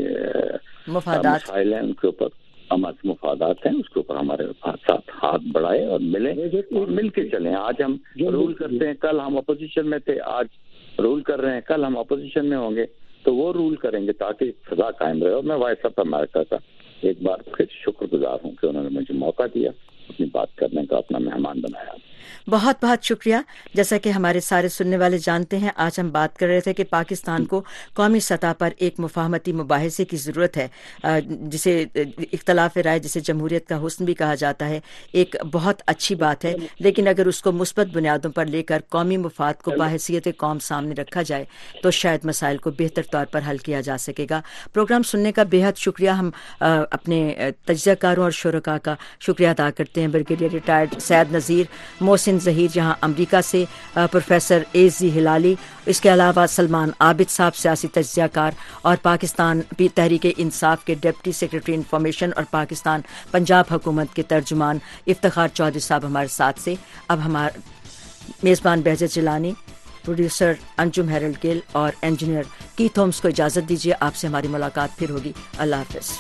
مفادات مسائل ہیں ان کے اوپر ہمارے مفادات ہیں اس کے اوپر ہمارے ساتھ ہاتھ بڑھائے اور ملیں اور مل کے چلیں۔ آج ہم رول کرتے ہیں، کل ہم اپوزیشن میں تھے، آج رول کر رہے ہیں، کل ہم اپوزیشن میں ہوں گے تو وہ رول کریں گے تاکہ فضا قائم رہے۔ اور میں وائس آف امریکہ کا ایک بار پھر شکر گزار ہوں کہ انہوں نے مجھے موقع دیا، اپنی بات کرنے کا، اپنا مہمان بنایا۔ بہت بہت شکریہ۔ جیسا کہ ہمارے سارے سننے والے جانتے ہیں، آج ہم بات کر رہے تھے کہ پاکستان کو قومی سطح پر ایک مفاہمتی مباحثے کی ضرورت ہے، جسے اختلاف رائے جسے جمہوریت کا حسن بھی کہا جاتا ہے، ایک بہت اچھی بات ہے، لیکن اگر اس کو مثبت بنیادوں پر لے کر قومی مفاد کو بحیثیت قوم سامنے رکھا جائے تو شاید مسائل کو بہتر طور پر حل کیا جا سکے گا۔ پروگرام سننے کا بے حد شکریہ۔ ہم اپنے تجزیہ کاروں اور شرکاء کا شکریہ ادا کرتے ہیں، بریگیڈیئر ریٹائرڈ سید نذیر محسن ظہیر جہاں امریکہ سے، پروفیسر ایزی ہلالی، اس کے علاوہ سلمان عابد صاحب سیاسی تجزیہ کار اور پاکستان تحریک انصاف کے ڈپٹی سیکرٹری انفارمیشن اور پاکستان پنجاب حکومت کے ترجمان افتخار چودھری صاحب ہمارے ساتھ سے. اب ہمارے میزبان بہجت جیلانی، پروڈیوسر انجم ہیرلڈ گل اور انجینئر کیتھ ہومز کو اجازت دیجیے. آپ سے ہماری ملاقات پھر ہوگی. اللہ حافظ.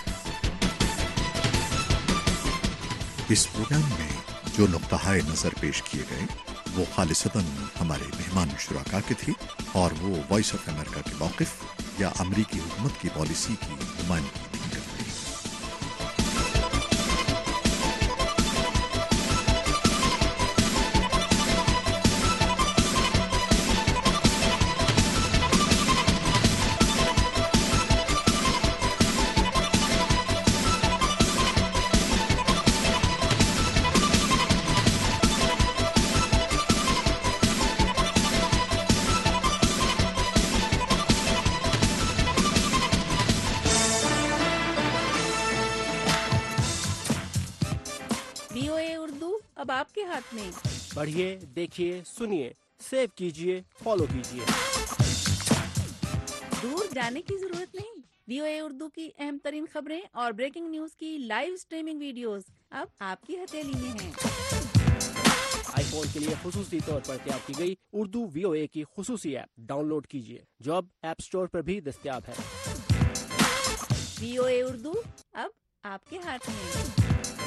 اس پروگرام میں جو نقطہ نظر پیش کیے گئے وہ خالصتاً ہمارے مہمان شرکاء کے تھے اور وہ وائس آف امریکہ کے موقف یا امریکی حکومت کی پالیسی کی نمائندگی نہیں کرتے. اب آپ کے ہاتھ میں. پڑھیے، دیکھیے، سنیے، سیو کیجیے، فالو کیجیے. دور جانے کی ضرورت نہیں. وی او اے اردو کی اہم ترین خبریں اور بریکنگ نیوز کی لائیو سٹریمنگ ویڈیوز اب آپ کی ہتھیلی میں ہیں. آئی فون کے لیے خصوصی طور پر تیار کی گئی اردو وی او اے کی خصوصی ایپ ڈاؤن لوڈ کیجیے جو اب ایپ سٹور پر بھی دستیاب ہے. وی او اے اردو اب آپ کے ہاتھ میں.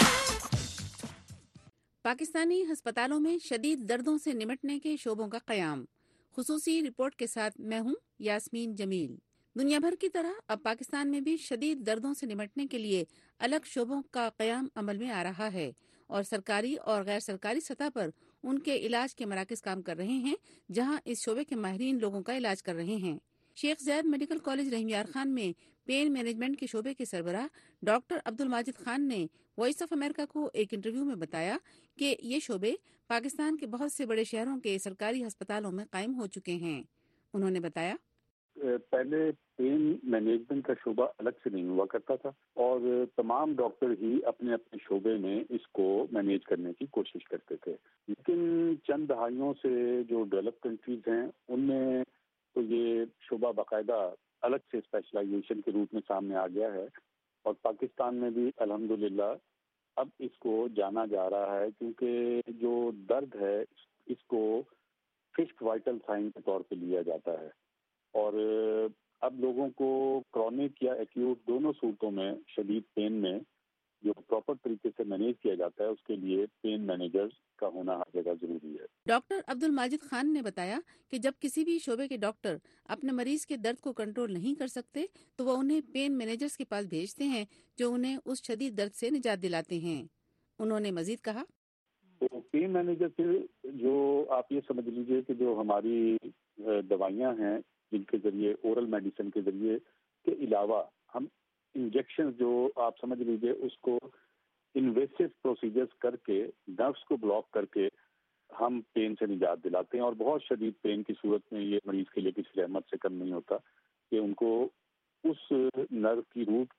پاکستانی ہسپتالوں میں شدید دردوں سے نمٹنے کے شعبوں کا قیام. خصوصی رپورٹ کے ساتھ میں ہوں یاسمین جمیل. دنیا بھر کی طرح اب پاکستان میں بھی شدید دردوں سے نمٹنے کے لیے الگ شعبوں کا قیام عمل میں آ رہا ہے اور سرکاری اور غیر سرکاری سطح پر ان کے علاج کے مراکز کام کر رہے ہیں جہاں اس شعبے کے ماہرین لوگوں کا علاج کر رہے ہیں. شیخ زید میڈیکل کالج رحیم یار خان میں پین مینجمنٹ کے شعبے کے سربراہ ڈاکٹر عبد الماجد خان نے وائس آف امریکہ کو ایک انٹرویو میں بتایا کہ یہ شعبے پاکستان کے بہت سے بڑے شہروں کے سرکاری ہسپتالوں میں قائم ہو چکے ہیں. انہوں نے بتایا پہلے پین مینجمنٹ کا شعبہ الگ سے نہیں ہوا کرتا تھا اور تمام ڈاکٹر ہی اپنے اپنے شعبے میں اس کو مینیج کرنے کی کوشش کرتے تھے. لیکن چند دہائیوں سے جو ڈیولپ کنٹریز ہیں ان میں تو یہ شعبہ باقاعدہ الگ سے اسپیشلائزیشن کے روپ میں سامنے آ گیا ہے اور پاکستان میں بھی الحمدللہ اب اس کو جانا جا رہا ہے کیونکہ جو درد ہے اس کو ففتھ وائٹل سائن کے طور پہ لیا جاتا ہے اور اب لوگوں کو کرونک یا ایکیوٹ دونوں صورتوں میں شدید پین میں جو پراپر طریقے سے مینیج کیا جاتا ہے اس کے لیے پین مینیجرز کا ہونا ہر جگہ ضروری ہے. ڈاکٹر عبد الماجد خان نے بتایا کہ جب کسی بھی شعبے کے ڈاکٹر اپنے مریض کے درد کو کنٹرول نہیں کر سکتے تو وہ انہیں پین مینیجرز کے پاس بھیجتے ہیں جو انہیں اس شدید درد سے نجات دلاتے ہیں. انہوں نے مزید کہا تو پین مینیجر سے جو آپ یہ سمجھ لیجئے کہ جو ہماری دوائیاں ہیں جن کے ذریعے اورل میڈیسن کے ذریعے کے علاوہ ہم انجیکشن جو آپ سمجھ لیجئے اس کو انویسو پروسیجرز کر کے نروز کو بلاک کر کے ہم پین سے نجات دلاتے ہیں اور بہت شدید پین کی صورت میں یہ مریض کے لیے کسی رحمت سے کم نہیں ہوتا کہ ان کو اس نرو کی روٹ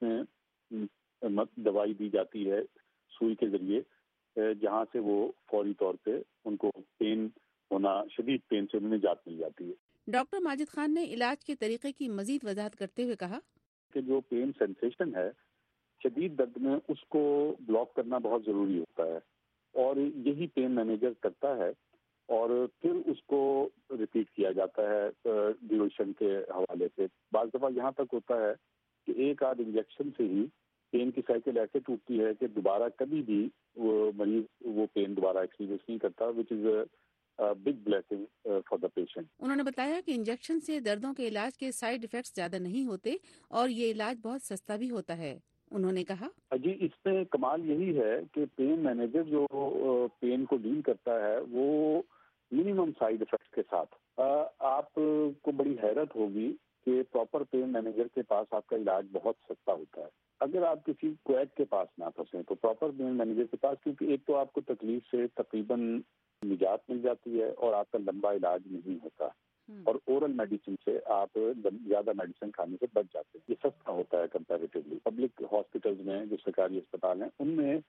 میں دوائی دی جاتی ہے سوئی کے ذریعے جہاں سے وہ فوری طور پہ ان کو پین ہونا شدید پین سے انہیں نجات مل جاتی ہے. ڈاکٹر ماجد خان نے علاج کے طریقے کی مزید وضاحت کرتے ہوئے کہا کہ جو پین سینسیشن ہے شدید درد میں اس کو بلاک کرنا بہت ضروری ہوتا ہے اور یہی پین مینیجر کرتا ہے اور پھر اس کو ریپیٹ کیا جاتا ہے ڈیوریشن کے حوالے سے. بعض دفعہ یہاں تک ہوتا ہے کہ ایک آدھ انجیکشن سے ہی پین کی سائیکل ایسے ٹوٹتی ہے کہ دوبارہ کبھی بھی وہ مریض وہ پین دوبارہ ایکسپیرینس نہیں کرتا which is big blessing for the patient. انہوں نے بتایا کہ انجیکشن سے دردوں کے علاج کے سائیڈ ایفیکٹس زیادہ نہیں ہوتے اور یہ علاج بہت سستا بھی ہوتا ہے. انہوں نے کہا جی اس میں کمال یہی ہے کہ پین مینیجر جو پین کو ڈیل کرتا ہے وہ منیمم سائیڈ ایفیکٹس کے ساتھ آپ کو بڑی حیرت ہوگی کہ پراپر پین مینیجر کے پاس آپ کا علاج بہت سستا ہوتا ہے. اگر آپ کسی کویک کے پاس نہ پھنسیں تو پراپر پین مینیجر کے پاس کیونکہ ایک تو آپ کو تکلیف سے تقریباً نجات مل جاتی ہے اور آپ کا لمبا علاج نہیں ہوتا اور اورل میڈیسن سے آپ زیادہ میڈیسن کھانے سے بچ جاتے ہیں. یہ سستا ہوتا ہے کمپیریٹیولی. پبلک ہاسپٹلز میں جو سرکاری اسپتال ہیں ان میں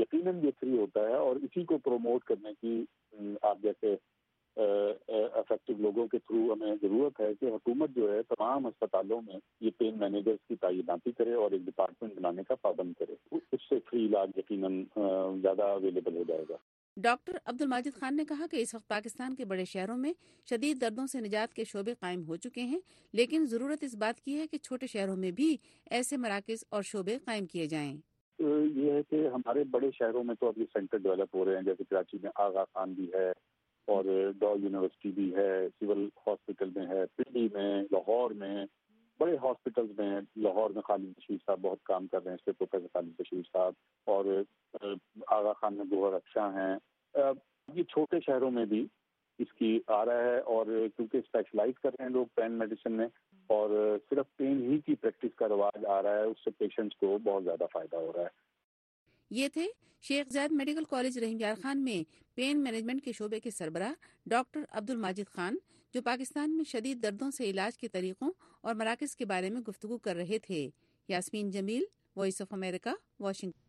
یقیناً یہ فری ہوتا ہے، اور اسی کو پروموٹ کرنے کی آپ جیسے افیکٹو لوگوں کے تھرو ہمیں ضرورت ہے کہ حکومت جو ہے تمام ہسپتالوں میں یہ پین مینیجرز کی تعیناتی کرے اور ایک ڈپارٹمنٹ بنانے کا پابند کرے. اس سے فری علاج یقیناً زیادہ اویلیبل ہو جائے گا. ڈاکٹر عبد الماجد خان نے کہا کہ اس وقت پاکستان کے بڑے شہروں میں شدید دردوں سے نجات کے شعبے قائم ہو چکے ہیں، لیکن ضرورت اس بات کی ہے کہ چھوٹے شہروں میں بھی ایسے مراکز اور شعبے قائم کیے جائیں. یہ ہے کہ ہمارے بڑے شہروں میں تو اب یہ سینٹر ڈیولپ ہو رہے ہیں، جیسے کراچی میں آغا خان بھی ہے اور ڈاؤ یونیورسٹی بھی ہے، سول ہاسپٹل میں ہے، پنڈی میں، لاہور میں بڑے ہاسپٹلز میں. لاہور میں خالد بشیر صاحب بہت کام کر رہے ہیں، اس سے پروفیسر خالد بشیر صاحب، اور آغا خان میں گوہر افشاں ہیں. یہ چھوٹے شہروں میں بھی اس کی آ رہا ہے، اور کیونکہ اسپیشلائز کر رہے ہیں لوگ پین میڈیسن میں، اور صرف پین ہی کی پریکٹس کا رواج آ رہا ہے، اس سے پیشنٹس کو بہت زیادہ فائدہ ہو رہا ہے. یہ تھے شیخ زاید میڈیکل کالج رحیم یار خان میں پین مینجمنٹ کے شعبے کے سربراہ ڈاکٹر عبد الماجد خان، جو پاکستان میں شدید دردوں سے علاج کے طریقوں اور مراکز کے بارے میں گفتگو کر رہے تھے. Yasmin Jamil, Voice of America, Washington.